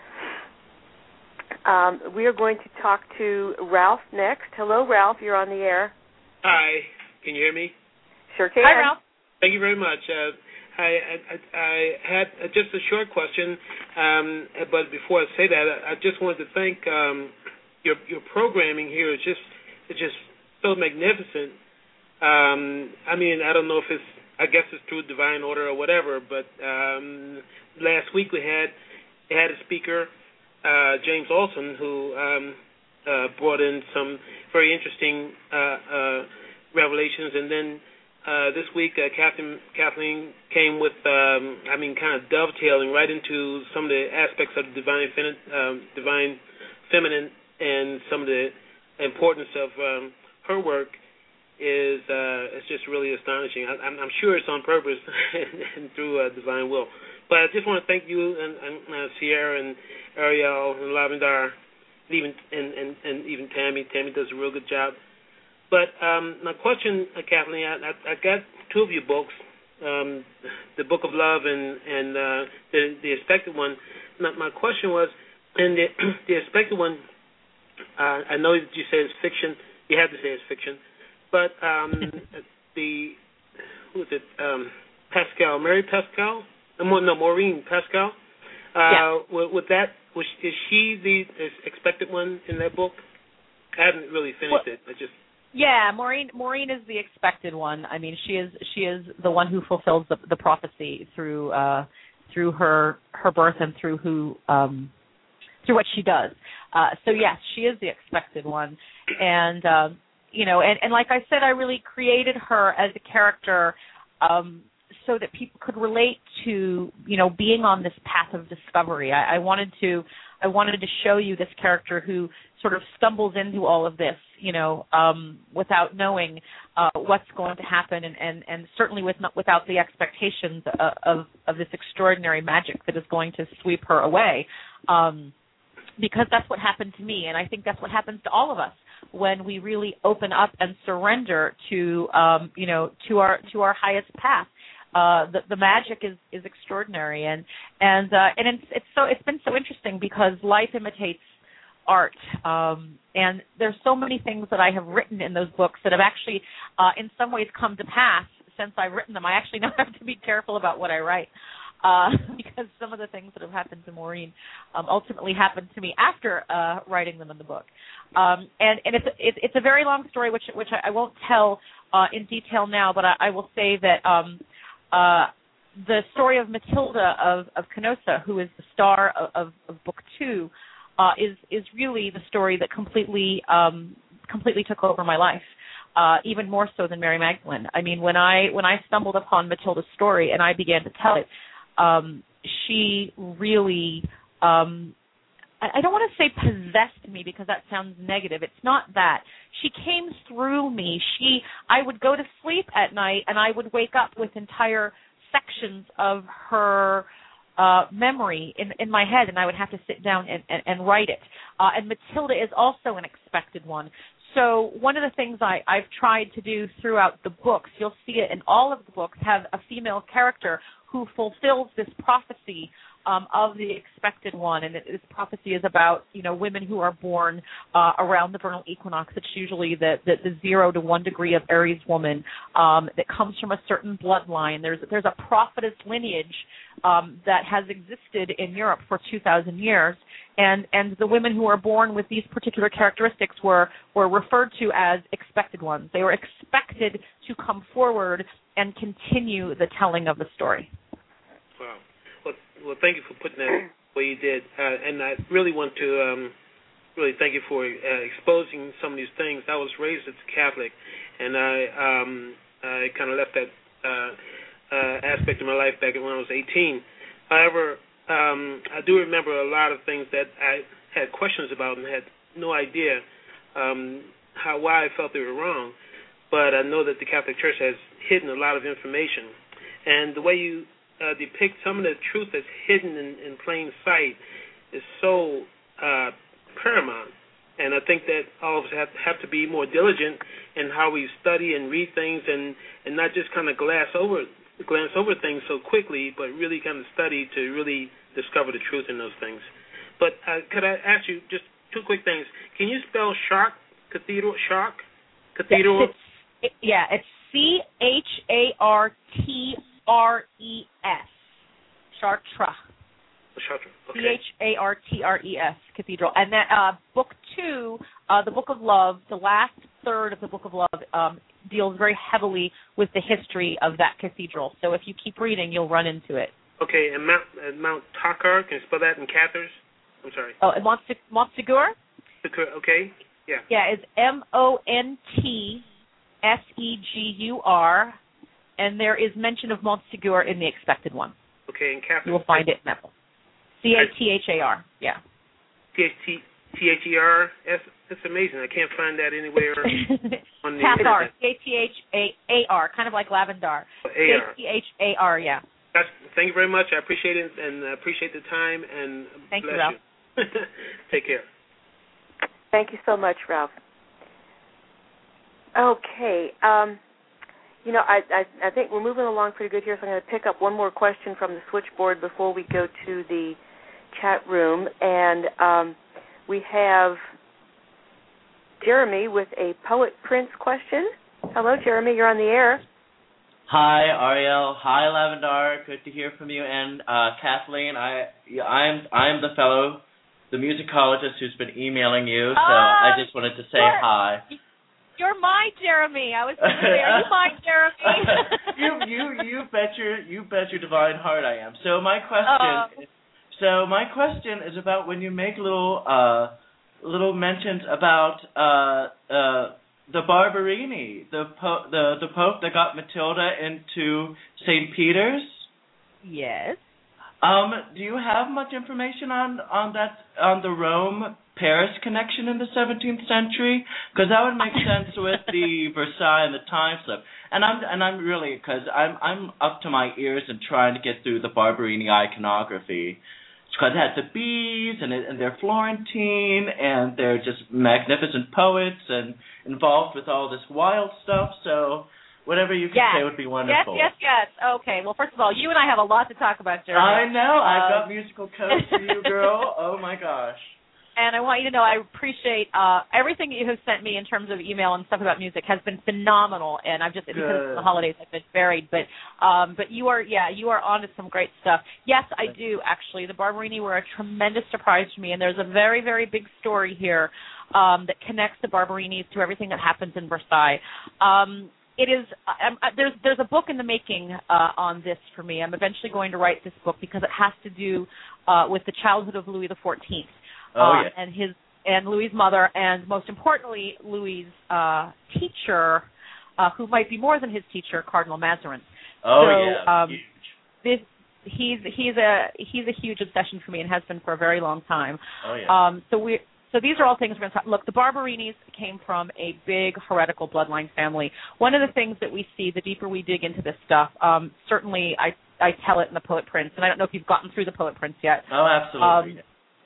We are going to talk to Ralph next. Hello, Ralph. You're on the air. Hi. Can you hear me? Sure can. Hi, Ralph. Thank you very much. I had just a short question, but before I say that, I just wanted to thank your programming here. It's just so magnificent. I mean, I don't know if I guess it's through divine order or whatever, but last week we had a speaker, James Olson, who brought in some very interesting revelations, and then this week Kathleen came with, kind of dovetailing right into some of the aspects of the divine feminine, and some of the importance of her work is just really astonishing. I'm sure it's on purpose and through divine will. But I just want to thank you and Sierra and Ariel and Lavendar, and even Tammy. Tammy does a real good job. But my question, Kathleen, I got two of your books, the Book of Love and the Expected One. My question was, in the Expected One, I know that you say it's fiction. You have to say it's fiction. But who is it? Pascal, Mary Pascal? No, Maureen Pascal. Is she the Expected One in that book? I haven't really finished it. Yeah, Maureen is the expected one. I mean, she is the one who fulfills the prophecy through her birth and through what she does. So yes, she is the expected one, and and like I said, I really created her as a character so that people could relate to being on this path of discovery. I wanted to show you this character who sort of stumbles into all of this, without knowing what's going to happen, and certainly without the expectations of this extraordinary magic that is going to sweep her away, because that's what happened to me, and I think that's what happens to all of us when we really open up and surrender to our highest path. The magic is extraordinary, and it's been so interesting because life imitates art, and there's so many things that I have written in those books that have actually in some ways come to pass since I've written them. I actually now have to be careful about what I write, because some of the things that have happened to Maureen ultimately happened to me after writing them in the book, and it's a very long story which I won't tell in detail now, but I will say that the story of Matilda of Canossa, who is the star of Book 2, is really the story that completely took over my life, even more so than Mary Magdalene. I mean, when I stumbled upon Matilda's story and I began to tell it, she really, I don't want to say possessed me because that sounds negative. It's not that. She came through me. I would go to sleep at night and I would wake up with entire sections of her memory in my head, and I would have to sit down and write it. And Matilda is also an expected one. So one of the things I've tried to do throughout the books, you'll see it in all of the books, have a female character who fulfills this prophecy of the expected one, and this prophecy is about women who are born around the vernal equinox. It's usually the 0 to 1 degree of Aries woman that comes from a certain bloodline. There's a prophetess lineage that has existed in Europe for 2,000 years, and the women who are born with these particular characteristics were referred to as expected ones. They were expected to come forward and continue the telling of the story. Wow. Well, thank you for putting that the way you did, and I really want to really thank you for exposing some of these things. I was raised as a Catholic, and I kind of left that aspect of my life back when I was 18. However, I do remember a lot of things that I had questions about and had no idea why I felt they were wrong. But I know that the Catholic Church has hidden a lot of information, and the way you depict some of the truth that's hidden in plain sight is so paramount. And I think that all of us have to be more diligent in how we study and read things, and not just kind of glance over things so quickly, but really kind of study to really discover the truth in those things. But could I ask you just two quick things? Can you spell Chartres Cathedral? Chartres Cathedral? It's CHARTES. Chartres. Chartres. Okay. Chartres Cathedral. And then book 2, the Book of Love, the last third of the Book of Love deals very heavily with the history of that cathedral. So if you keep reading, you'll run into it. Okay, and Mount Takar, can you spell that in Cathars? I'm sorry. Oh, and Montségur? Okay, yeah. Yeah, it's Montsegur, and there is mention of Montségur in the expected one. Okay, in Cathars. You will find it in that book. Cathar, yeah. Ther. That's amazing. I can't find that anywhere on the Cathar, internet. Cathar, kind of like Lavendar. Cathar, yeah. Thank you very much. I appreciate it, and appreciate the time, and thank bless you, Ralph. you. Take care. Thank you so much, Ralph. Okay. I think we're moving along pretty good here, so I'm going to pick up one more question from the switchboard before we go to the chat room. And we have Jeremy with a Poet Prince question. Hello, Jeremy. You're on the air. Hi, Ariel. Hi, Lavendar. Good to hear from you. And Kathleen, I'm the musicologist who's been emailing you. So I just wanted to say hi. You're my Jeremy. I was going to say, are you my Jeremy? you bet your divine heart I am. So my question is about when you make little mentions about the Barberini, the Pope that got Matilda into St. Peter's. Yes. Do you have much information on the Rome-Paris connection in the 17th century? Because that would make sense with the Versailles and the time slip. And I'm really, because I'm up to my ears in trying to get through the Barberini iconography. Because it has the bees, and they're Florentine, and they're just magnificent poets, and involved with all this wild stuff. So whatever you can say would be wonderful. Yes. Okay. Well, first of all, you and I have a lot to talk about, Jeremy. I know. I've got musical codes for you, girl. Oh, my gosh. And I want you to know I appreciate everything that you have sent me in terms of email and stuff about music has been phenomenal. And I've just because of the holidays I've been buried, but you are onto some great stuff. Yes, I do actually. The Barberini were a tremendous surprise to me, and there's a very, very big story here that connects the Barberinis to everything that happens in Versailles. It is there's a book in the making on this for me. I'm eventually going to write this book because it has to do with the childhood of Louis XIV. And Louis' mother, and most importantly, Louis' teacher, who might be more than his teacher, Cardinal Mazarin. Huge. He's a huge obsession for me and has been for a very long time. So these are all things we're going to talk. Look, the Barberinis came from a big heretical bloodline family. One of the things that we see, the deeper we dig into this stuff, certainly I tell it in the Poet Prince, and I don't know if you've gotten through the Poet Prince yet. Oh, absolutely.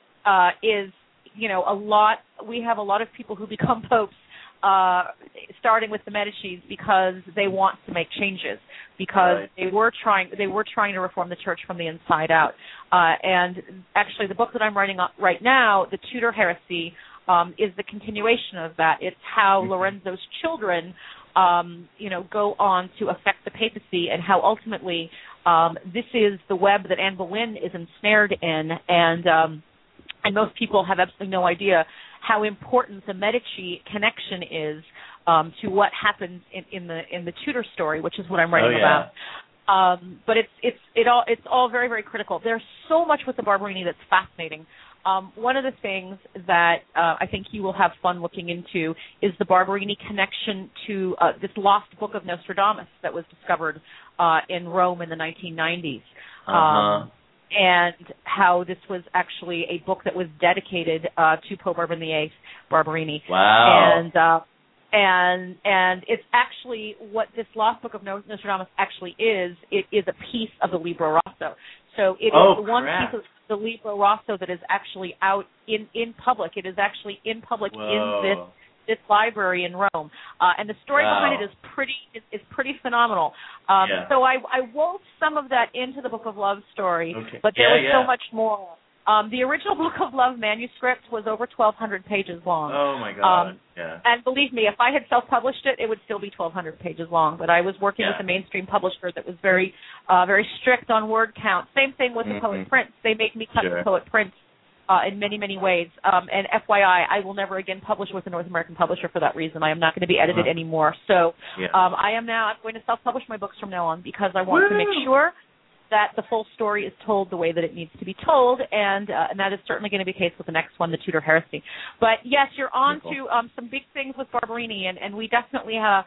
We have a lot of people who become popes, starting with the Medicis, because they want to make changes, because they were trying to reform the church from the inside out. And actually, the book that I'm writing right now, The Tudor Heresy, is the continuation of that. It's how Lorenzo's children, go on to affect the papacy, and how ultimately this is the web that Anne Boleyn is ensnared in, and most people have absolutely no idea how important the Medici connection is to what happens in the Tudor story, which is what I'm writing about. But it's all very, very critical. There's so much with the Barberini that's fascinating. One of the things that I think you will have fun looking into is the Barberini connection to this lost book of Nostradamus that was discovered in Rome in the 1990s. And how this was actually a book that was dedicated to Pope Urban VIII Barberini. Wow. And it's actually what this lost book of Nostradamus actually is. It is a piece of the Libro Rosso. So it is one piece of the Libro Rosso that is actually out in public. It is actually in public in this library in Rome, and the story behind it is pretty phenomenal. So I wove some of that into the Book of Love story, but there was so much more. The original Book of Love manuscript was over 1,200 pages long. Oh, my God. Yeah. And believe me, if I had self-published it, it would still be 1,200 pages long. But I was working with a mainstream publisher that was very strict on word count. Same thing with the Poet Prince. They make me cut the Poet Prince in many, many ways. And FYI, I will never again publish with a North American publisher for that reason. I am not going to be edited anymore. So I'm going to self-publish my books from now on because I want to make sure that the full story is told the way that it needs to be told, and that is certainly going to be the case with the next one, The Tudor Heresy. But, yes, you're on to some big things with Barberini, and we definitely have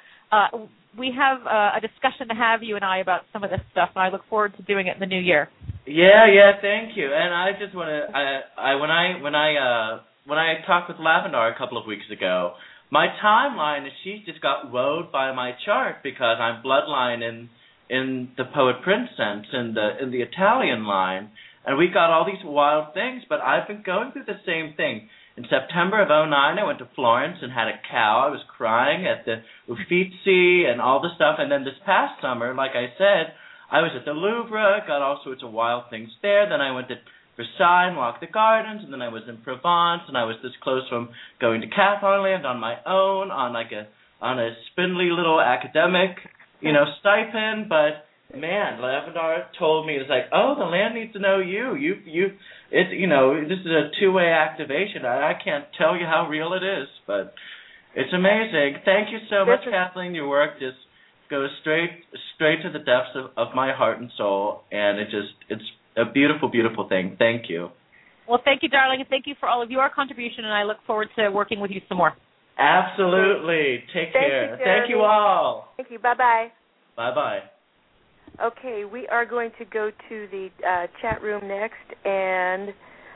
a discussion to have, you and I, about some of this stuff, and I look forward to doing it in the new year. Yeah, thank you. And I just want to, when I talked with Lavendar a couple of weeks ago, my timeline is she just got rode by my chart because I'm bloodline in the Poet Prince sense, in the Italian line, and we got all these wild things, but I've been going through the same thing. In September of 2009, I went to Florence and had a cow. I was crying at the Uffizi and all the stuff, and then this past summer, like I said, I was at the Louvre, got all sorts of wild things there. Then I went to Versailles and walked the gardens, and then I was in Provence, and I was this close from going to Catharland on my own, on a spindly little academic stipend, but man, Lavendar told me, it's like, oh, the land needs to know you. This is a two-way activation. I can't tell you how real it is, but it's amazing. Thank you so much, Kathleen. Your work just goes straight to the depths of my heart and soul, and it's a beautiful, beautiful thing. Thank you. Well, thank you, darling, and thank you for all of your contribution, and I look forward to working with you some more. Absolutely. Take care. Thank you all. Thank you. Bye-bye. Bye-bye. Okay, we are going to go to the chat room next, and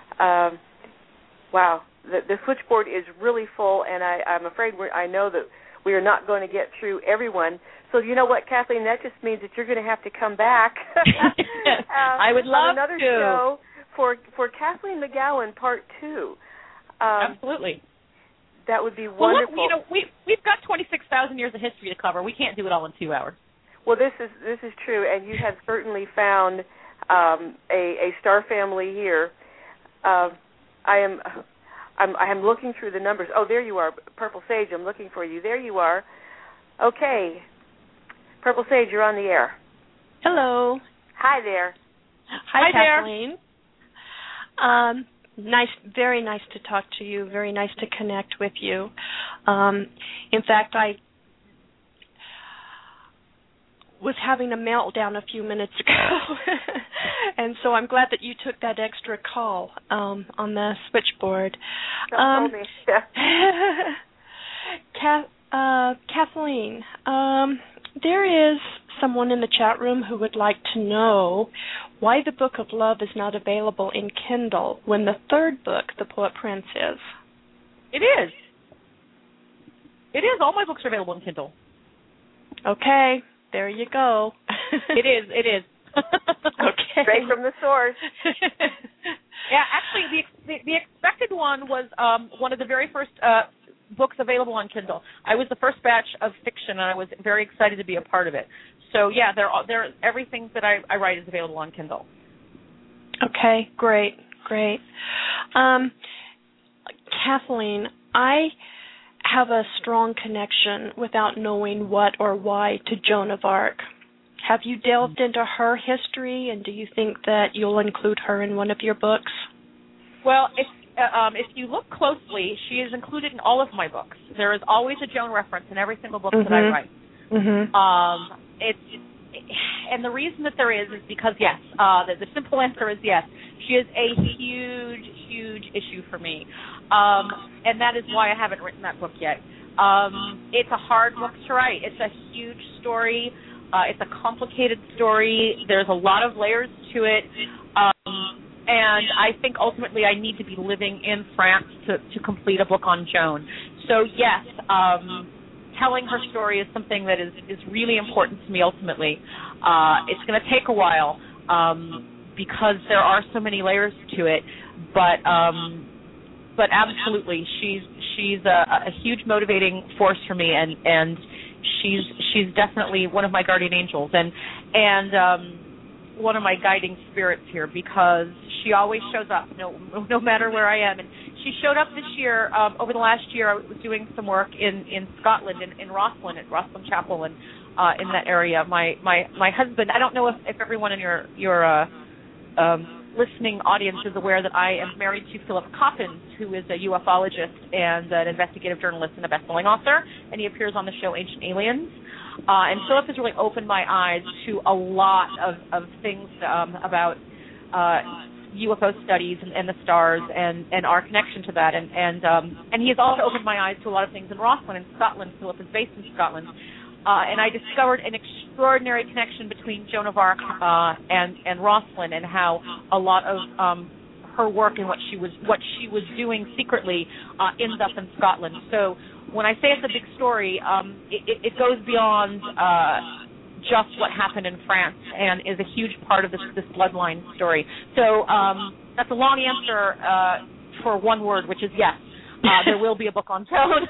wow, the switchboard is really full, and I'm afraid I know that we are not going to get through everyone. So you know what, Kathleen, that just means that you're going to have to come back. I would love on another show for Kathleen McGowan Part 2. Absolutely. That would be wonderful. Well, look, we've got 26,000 years of history to cover. We can't do it all in 2 hours. Well, this is true, and you have certainly found a star family here. I am looking through the numbers. Oh, there you are, Purple Sage. I'm looking for you. There you are. Okay, Purple Sage, you're on the air. Hello. Hi there. Hi Kathleen. Nice, very nice to talk to you. Very nice to connect with you. In fact, I was having a meltdown a few minutes ago, and so I'm glad that you took that extra call on the switchboard. Kathleen, there is someone in the chat room who would like to know why the Book of Love is not available in Kindle when the third book, The Poet Prince, is. It is. It is. All my books are available in Kindle. Okay. There you go. It is. Okay. Straight from the source. Yeah, actually, the expected one was one of the very first books available on Kindle. I was the first batch of fiction, and I was very excited to be a part of it. So, yeah, everything that I write is available on Kindle. Okay, great. Kathleen, I have a strong connection without knowing what or why to Joan of Arc. Have you delved into her history, and do you think that you'll include her in one of your books? Well, if you look closely, she is included in all of my books. There is always a Joan reference in every single book that I write. And the reason that there is because, yes, the simple answer is yes. She is a huge, huge issue for me. And that is why I haven't written that book yet. It's a hard book to write. It's a huge story. It's a complicated story. There's a lot of layers to it. And I think ultimately I need to be living in France to complete a book on Joan. So, yes, telling her story is something that is really important to me ultimately. It's going to take a while because there are so many layers to it. But absolutely, she's a huge motivating force for me, and she's definitely one of my guardian angels. And one of my guiding spirits here, because she always shows up, no matter where I am. And she showed up this year. Over the last year, I was doing some work in Scotland, in Rosslyn, at Rosslyn Chapel, and in that area. My husband, I don't know if everyone in your listening audience is aware that I am married to Philip Coppens, who is a ufologist and an investigative journalist and a best-selling author, and he appears on the show Ancient Aliens. And Philip has really opened my eyes to a lot of things about UFO studies and the stars and our connection to that. And he has also opened my eyes to a lot of things in Rosslyn in Scotland. Philip is based in Scotland. And I discovered an extraordinary connection between Joan of Arc and Rosslyn, and how a lot of her work and what she was doing secretly ends up in Scotland. So when I say it's a big story, it goes beyond just what happened in France, and is a huge part of this bloodline story. So that's a long answer for one word, which is yes. There will be a book on Joan.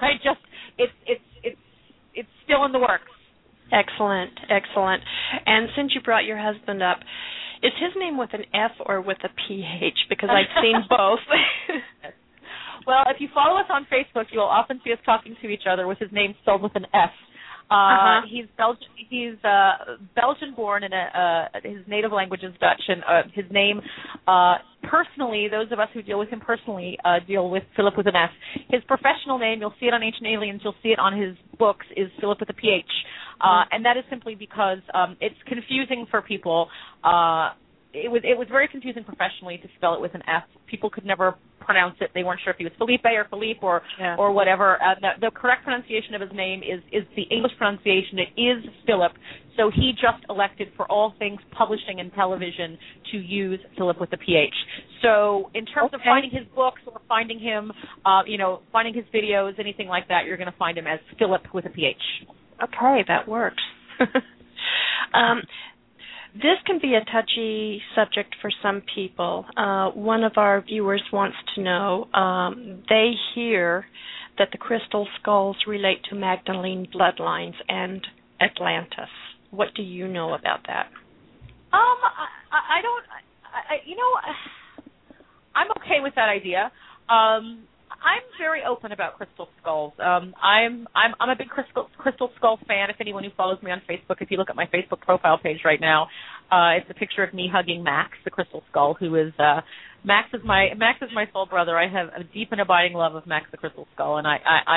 It's still in the works. Excellent. And since you brought your husband up, is his name with an F or with a PH? Because I've seen both. Well, if you follow us on Facebook, you'll often see us talking to each other with his name spelled with an F. He's Belgian-born, and his native language is Dutch. And his name, personally, those of us who deal with him personally deal with Philip with an F. His professional name, you'll see it on Ancient Aliens, you'll see it on his books, is Philip with a PH. And that is simply because it's confusing for people. It was very confusing professionally to spell it with an F. People could never pronounce it. They weren't sure if he was Felipe or Philippe or whatever. The correct pronunciation of his name is the English pronunciation. It is Philip. So he just elected, for all things publishing and television, to use Philip with a PH. So in terms of finding his books or finding him, finding his videos, anything like that, you're going to find him as Philip with a PH. Okay, that works. This can be a touchy subject for some people. One of our viewers wants to know, they hear that the crystal skulls relate to Magdalene bloodlines and Atlantis. What do you know about that? I'm okay with that idea. I'm very open about crystal skulls. I'm a big crystal skull fan. If anyone who follows me on Facebook, if you look at my Facebook profile page right now, it's a picture of me hugging Max, the crystal skull, who is Max is my soul brother. I have a deep and abiding love of Max, the crystal skull, and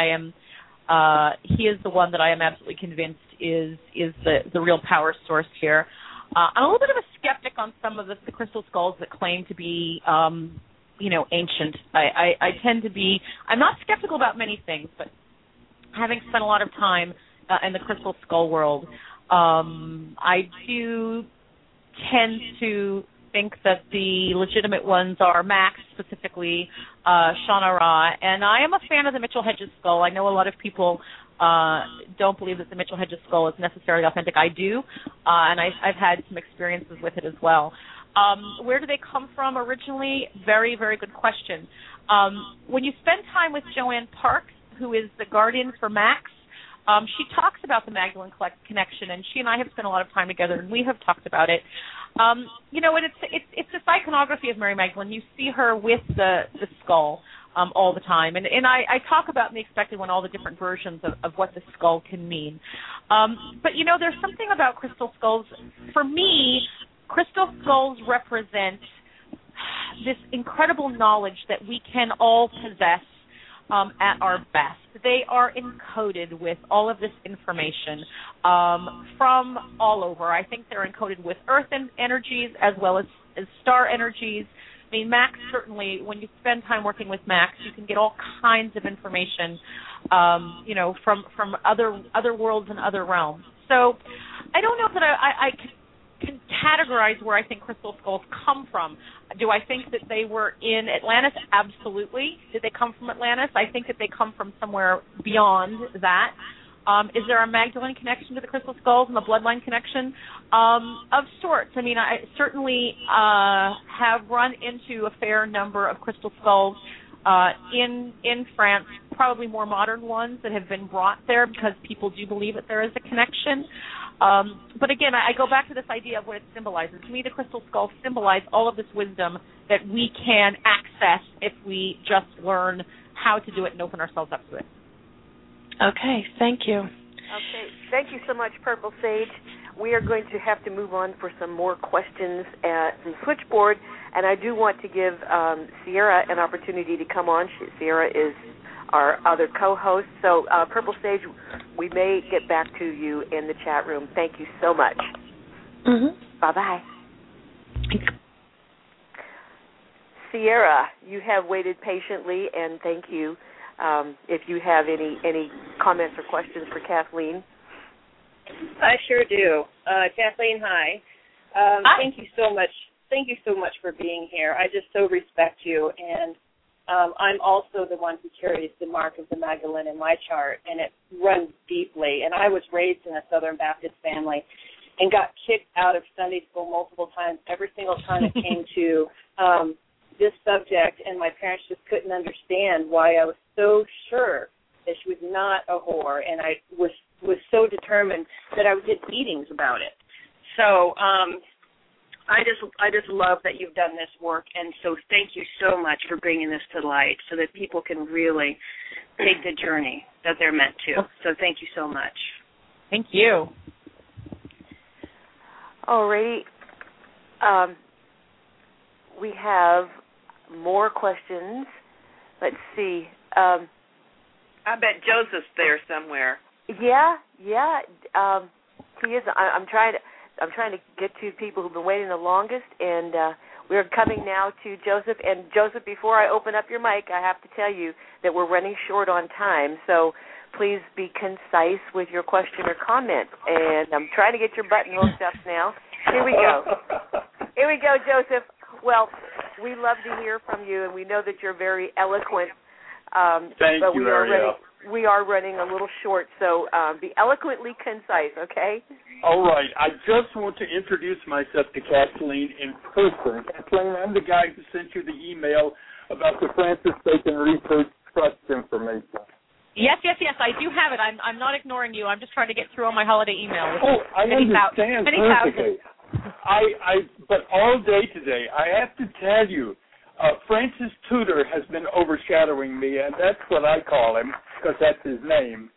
he is the one that I am absolutely convinced is the real power source here. I'm a little bit of a skeptic on some of the crystal skulls that claim to be ancient. I tend to be, I'm not skeptical about many things, but having spent a lot of time in the crystal skull world, I do tend to think that the legitimate ones are Max, specifically Shana Ra, and I am a fan of the Mitchell Hedges skull. I know a lot of people don't believe that the Mitchell Hedges skull is necessarily authentic. I do, and I've had some experiences with it as well. Where do they come from originally? Very, very good question. When you spend time with Joanne Parks, who is the guardian for Max, she talks about the Magdalene connection, and she and I have spent a lot of time together, and we have talked about it. And it's this iconography of Mary Magdalene. You see her with the skull all the time, and I talk about in The Expected One all the different versions of what the skull can mean. But there's something about crystal skulls. For me, crystal skulls represent this incredible knowledge that we can all possess at our best. They are encoded with all of this information from all over. I think they're encoded with earth energies as well as star energies. I mean, Max, certainly, when you spend time working with Max, you can get all kinds of information, from other worlds and other realms. So I don't know that I can categorize where I think crystal skulls come from. Do I think that they were in Atlantis? Absolutely. Did they come from Atlantis? I think that they come from somewhere beyond that. Is there a Magdalene connection to the crystal skulls and the bloodline connection? Of sorts. I mean, I certainly have run into a fair number of crystal skulls in France, probably more modern ones that have been brought there because people do believe that there is a connection. But again, I go back to this idea of what it symbolizes. To me, the crystal skulls symbolize all of this wisdom that we can access if we just learn how to do it and open ourselves up to it. Okay, thank you. Okay, thank you so much, Purple Sage. We are going to have to move on for some more questions at the switchboard, and I do want to give Sierra an opportunity to come on. Sierra is our other co-host. So, Purple Sage, we may get back to you in the chat room. Thank you so much. Mm-hmm. Bye-bye. Sierra, you have waited patiently, and thank you. If you have any comments or questions for Kathleen. I sure do. Kathleen, hi. Hi. Thank you so much. Thank you so much for being here. I just so respect you, and I'm also the one who carries the mark of the Magdalene in my chart, and it runs deeply. And I was raised in a Southern Baptist family and got kicked out of Sunday school multiple times, every single time it came to this subject, and my parents just couldn't understand why I was so sure that she was not a whore, and I was so determined that I would get meetings about it. So I just love that you've done this work, and so thank you so much for bringing this to light so that people can really take the journey that they're meant to. So thank you so much. Thank you. Alrighty. We have more questions. Let's see. I bet Joseph's there somewhere. Yeah. He is. I'm trying to get to people who've been waiting the longest, and we're coming now to Joseph. And Joseph, before I open up your mic, I have to tell you that we're running short on time, so please be concise with your question or comment. And I'm trying to get your button hooked up now. Here we go. Here we go, Joseph. Well, we love to hear from you, and we know that you're very eloquent. Thank but you, Ariel. We are running a little short, so be eloquently concise, okay? All right. I just want to introduce myself to Kathleen in person. Kathleen, I'm the guy who sent you the email about the Francis Bacon Research Trust information. Yes, I do have it. I'm not ignoring you. I'm just trying to get through all my holiday emails. Oh, I understand perfectly. But all day today, I have to tell you, Francis Tudor has been overshadowing me, and that's what I call him, because that's his name.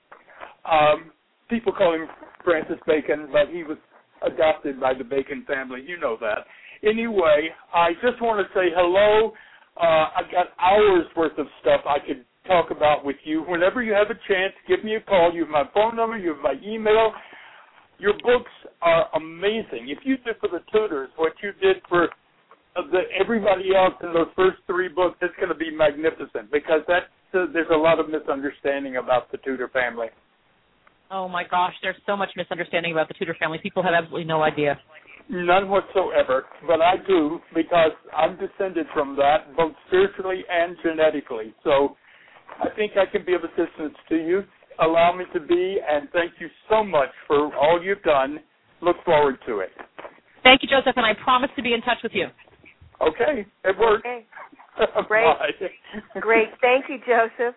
People call him Francis Bacon, but he was adopted by the Bacon family. You know that. Anyway, I just want to say hello. I've got hours worth of stuff I could talk about with you. Whenever you have a chance, give me a call. You have my phone number. You have my email. Your books are amazing. If you did for the Tudors what you did for everybody else in those first three books, it's going to be magnificent, because there's a lot of misunderstanding about the Tudor family. Oh, my gosh, there's so much misunderstanding about the Tudor family. People have absolutely no idea. None whatsoever, but I do, because I'm descended from that, both spiritually and genetically. So I think I can be of assistance to you. Allow me to be, and thank you so much for all you've done. Look forward to it. Thank you, Joseph, and I promise to be in touch with you. Okay, it worked. Okay. Great. Great. Thank you, Joseph.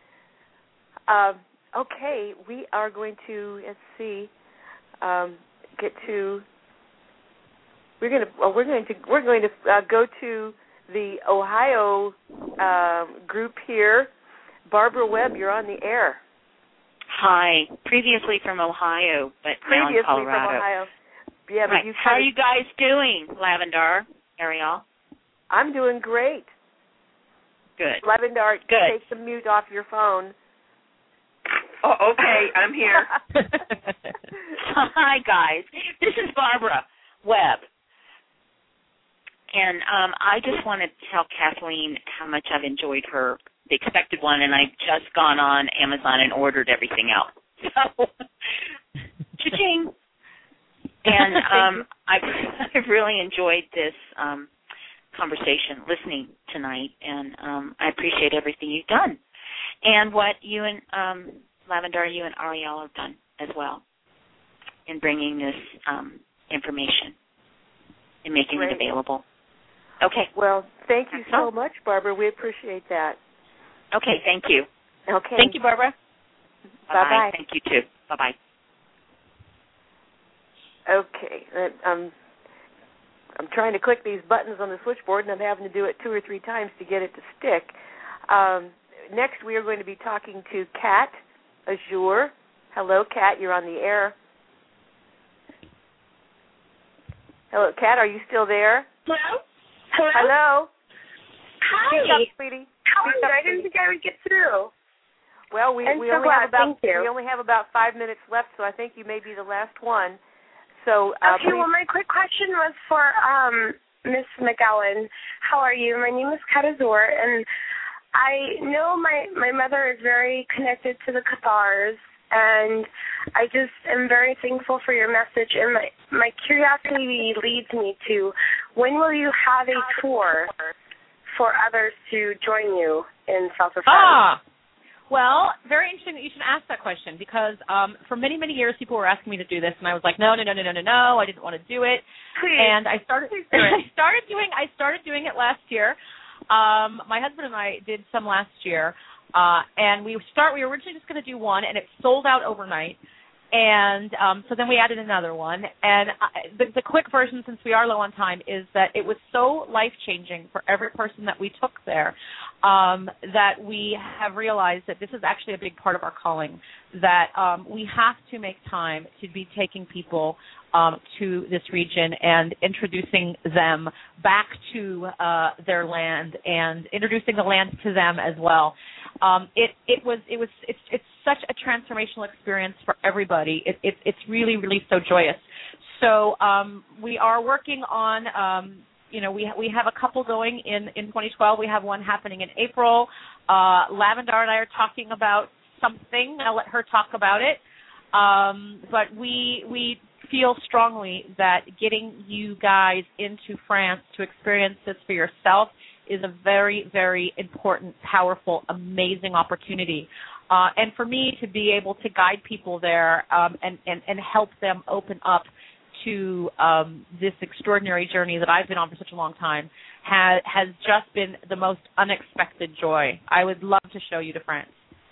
Okay, we are going to get to. We're going to go to the Ohio group here. Barbara Webb, you're on the air. Hi. Previously from Ohio, but now in Colorado. Previously from Ohio. Yeah, right. but how are you guys doing, Lavendar, Ariel? I'm doing great. Good. Lavendar, good. Take the mute off your phone. Oh, okay, I'm here. Hi, guys. This is Barbara Webb. And I just want to tell Kathleen how much I've enjoyed her, the expected one, and I've just gone on Amazon and ordered everything else. So, cha-ching. And I've really enjoyed this conversation, listening tonight, and I appreciate everything you've done. And what you and Lavendar, you and Ariel have done as well in bringing this information and making it available. Okay. Well, thank you so much, Barbara. We appreciate that. Okay, thank you. Okay. Thank you, Barbara. Bye-bye. Thank you, too. Bye-bye. Okay. I'm trying to click these buttons on the switchboard, and I'm having to do it 2 or 3 times to get it to stick. Next, we are going to be talking to Kat Azure. Hello, Kat. You're on the air. Hello, Kat. Are you still there? Hello? Hello? Hi. Speak up, sweetie. How are you? I didn't think I would get through. Well, we only have about 5 minutes left, so I think you may be the last one. So, okay, well, my quick question was for Miss McGowan. How are you? My name is Kat Azure, and I know my mother is very connected to the Cathars, and I just am very thankful for your message. And my curiosity leads me to, when will you have a tour for others to join you in South of France? Well, very interesting that you should ask that question, because for many, many years people were asking me to do this, and I was like, no, I didn't want to do it. Please. And I started doing it last year. My husband and I did some last year, and we were originally just going to do one, and it sold out overnight. And so then we added another one. And the quick version, since we are low on time, is that it was so life-changing for every person that we took there that we have realized that this is actually a big part of our calling, that we have to make time to be taking people to this region and introducing them back to their land and introducing the land to them as well. It's such a transformational experience for everybody. It's really, really so joyous. So we are working on, we have a couple going in 2012. We have one happening in April. Lavendar and I are talking about something. I'll let her talk about it. But we feel strongly that getting you guys into France to experience this for yourself is a very, very important, powerful, amazing opportunity. And for me to be able to guide people there and help them open up to this extraordinary journey that I've been on for such a long time has just been the most unexpected joy. I would love to show you to France.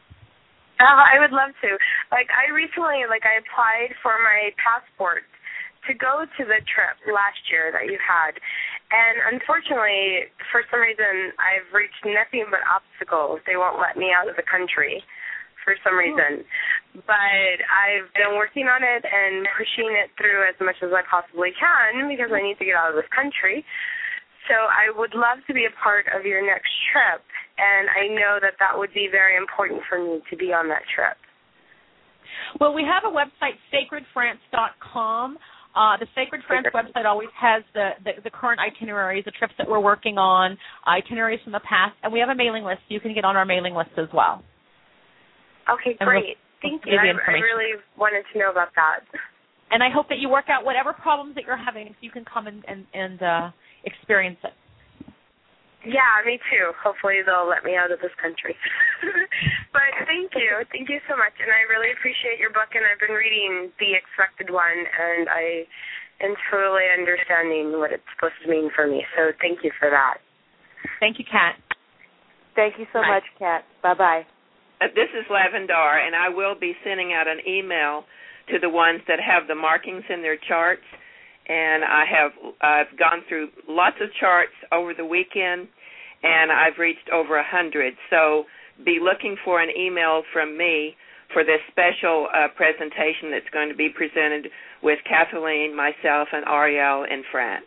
I would love to. I recently, I applied for my passport to go to the trip last year that you had. And unfortunately, for some reason, I've reached nothing but obstacles. They won't let me out of the country for some reason. But I've been working on it and pushing it through as much as I possibly can because I need to get out of this country. So I would love to be a part of your next trip, and I know that would be very important for me to be on that trip. Well, we have a website, sacredfrance.com. The Sacred France website always has the current itineraries, the trips that we're working on, itineraries from the past, and we have a mailing list. You can get on our mailing list as well. Okay, great. Thank you. I really wanted to know about that. And I hope that you work out whatever problems that you're having so you can come and experience it. Yeah, me too. Hopefully they'll let me out of this country. But thank you. Thank you so much. And I really appreciate your book, and I've been reading The Expected One, and I am totally understanding what it's supposed to mean for me. So thank you for that. Thank you, Kat. Thank you so much, Kat. Bye-bye. This is Lavendar, and I will be sending out an email to the ones that have the markings in their charts. And I've gone through lots of charts over the weekend, and I've reached over 100. So be looking for an email from me for this special presentation that's going to be presented with Kathleen, myself, and Ariel in France.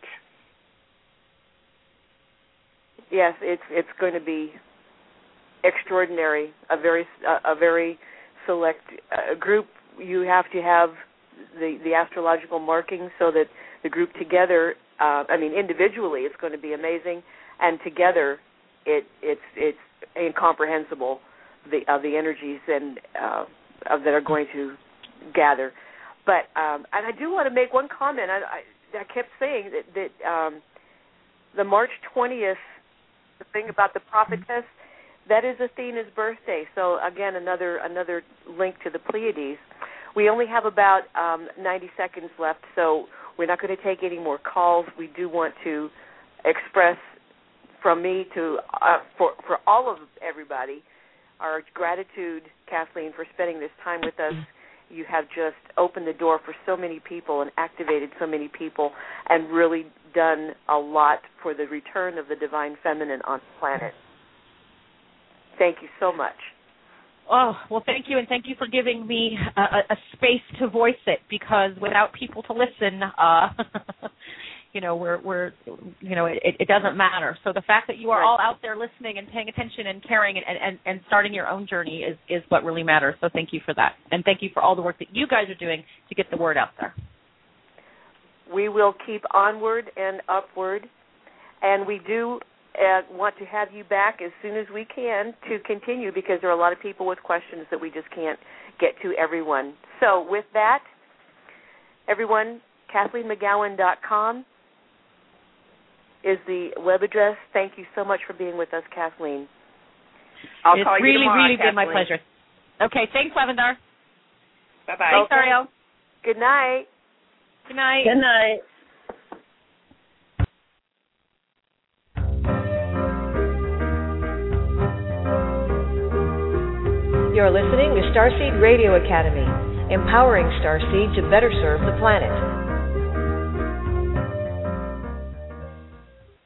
Yes, it's going to be extraordinary. A very select group. You have to have the astrological markings so that the group together, individually it's going to be amazing, and together it's incomprehensible, the energies and that are going to gather. But and I do want to make one comment. I kept saying that the March 20th, the thing about the prophetess, that is Athena's birthday. So again, another link to the Pleiades. We only have about 90 seconds left, so we're not going to take any more calls. We do want to express from me to for all of everybody our gratitude, Kathleen, for spending this time with us. You have just opened the door for so many people and activated so many people and really done a lot for the return of the divine feminine on the planet. Thank you so much. Oh, well, thank you, and thank you for giving me a space to voice it, because without people to listen, it doesn't matter. So the fact that you are all out there listening and paying attention and caring and starting your own journey is what really matters. So thank you for that, and thank you for all the work that you guys are doing to get the word out there. We will keep onward and upward, and we do want to have you back as soon as we can to continue, because there are a lot of people with questions that we just can't get to everyone. So with that, everyone, KathleenMcGowan.com is the web address. Thank you so much for being with us, Kathleen. I'll call you tomorrow, really been my pleasure. Okay, thanks, Lavendar. Bye-bye. Thanks, Ariel. Good night. Good night. Good night. You're listening to Starseed Radio Academy, empowering Starseed to better serve the planet.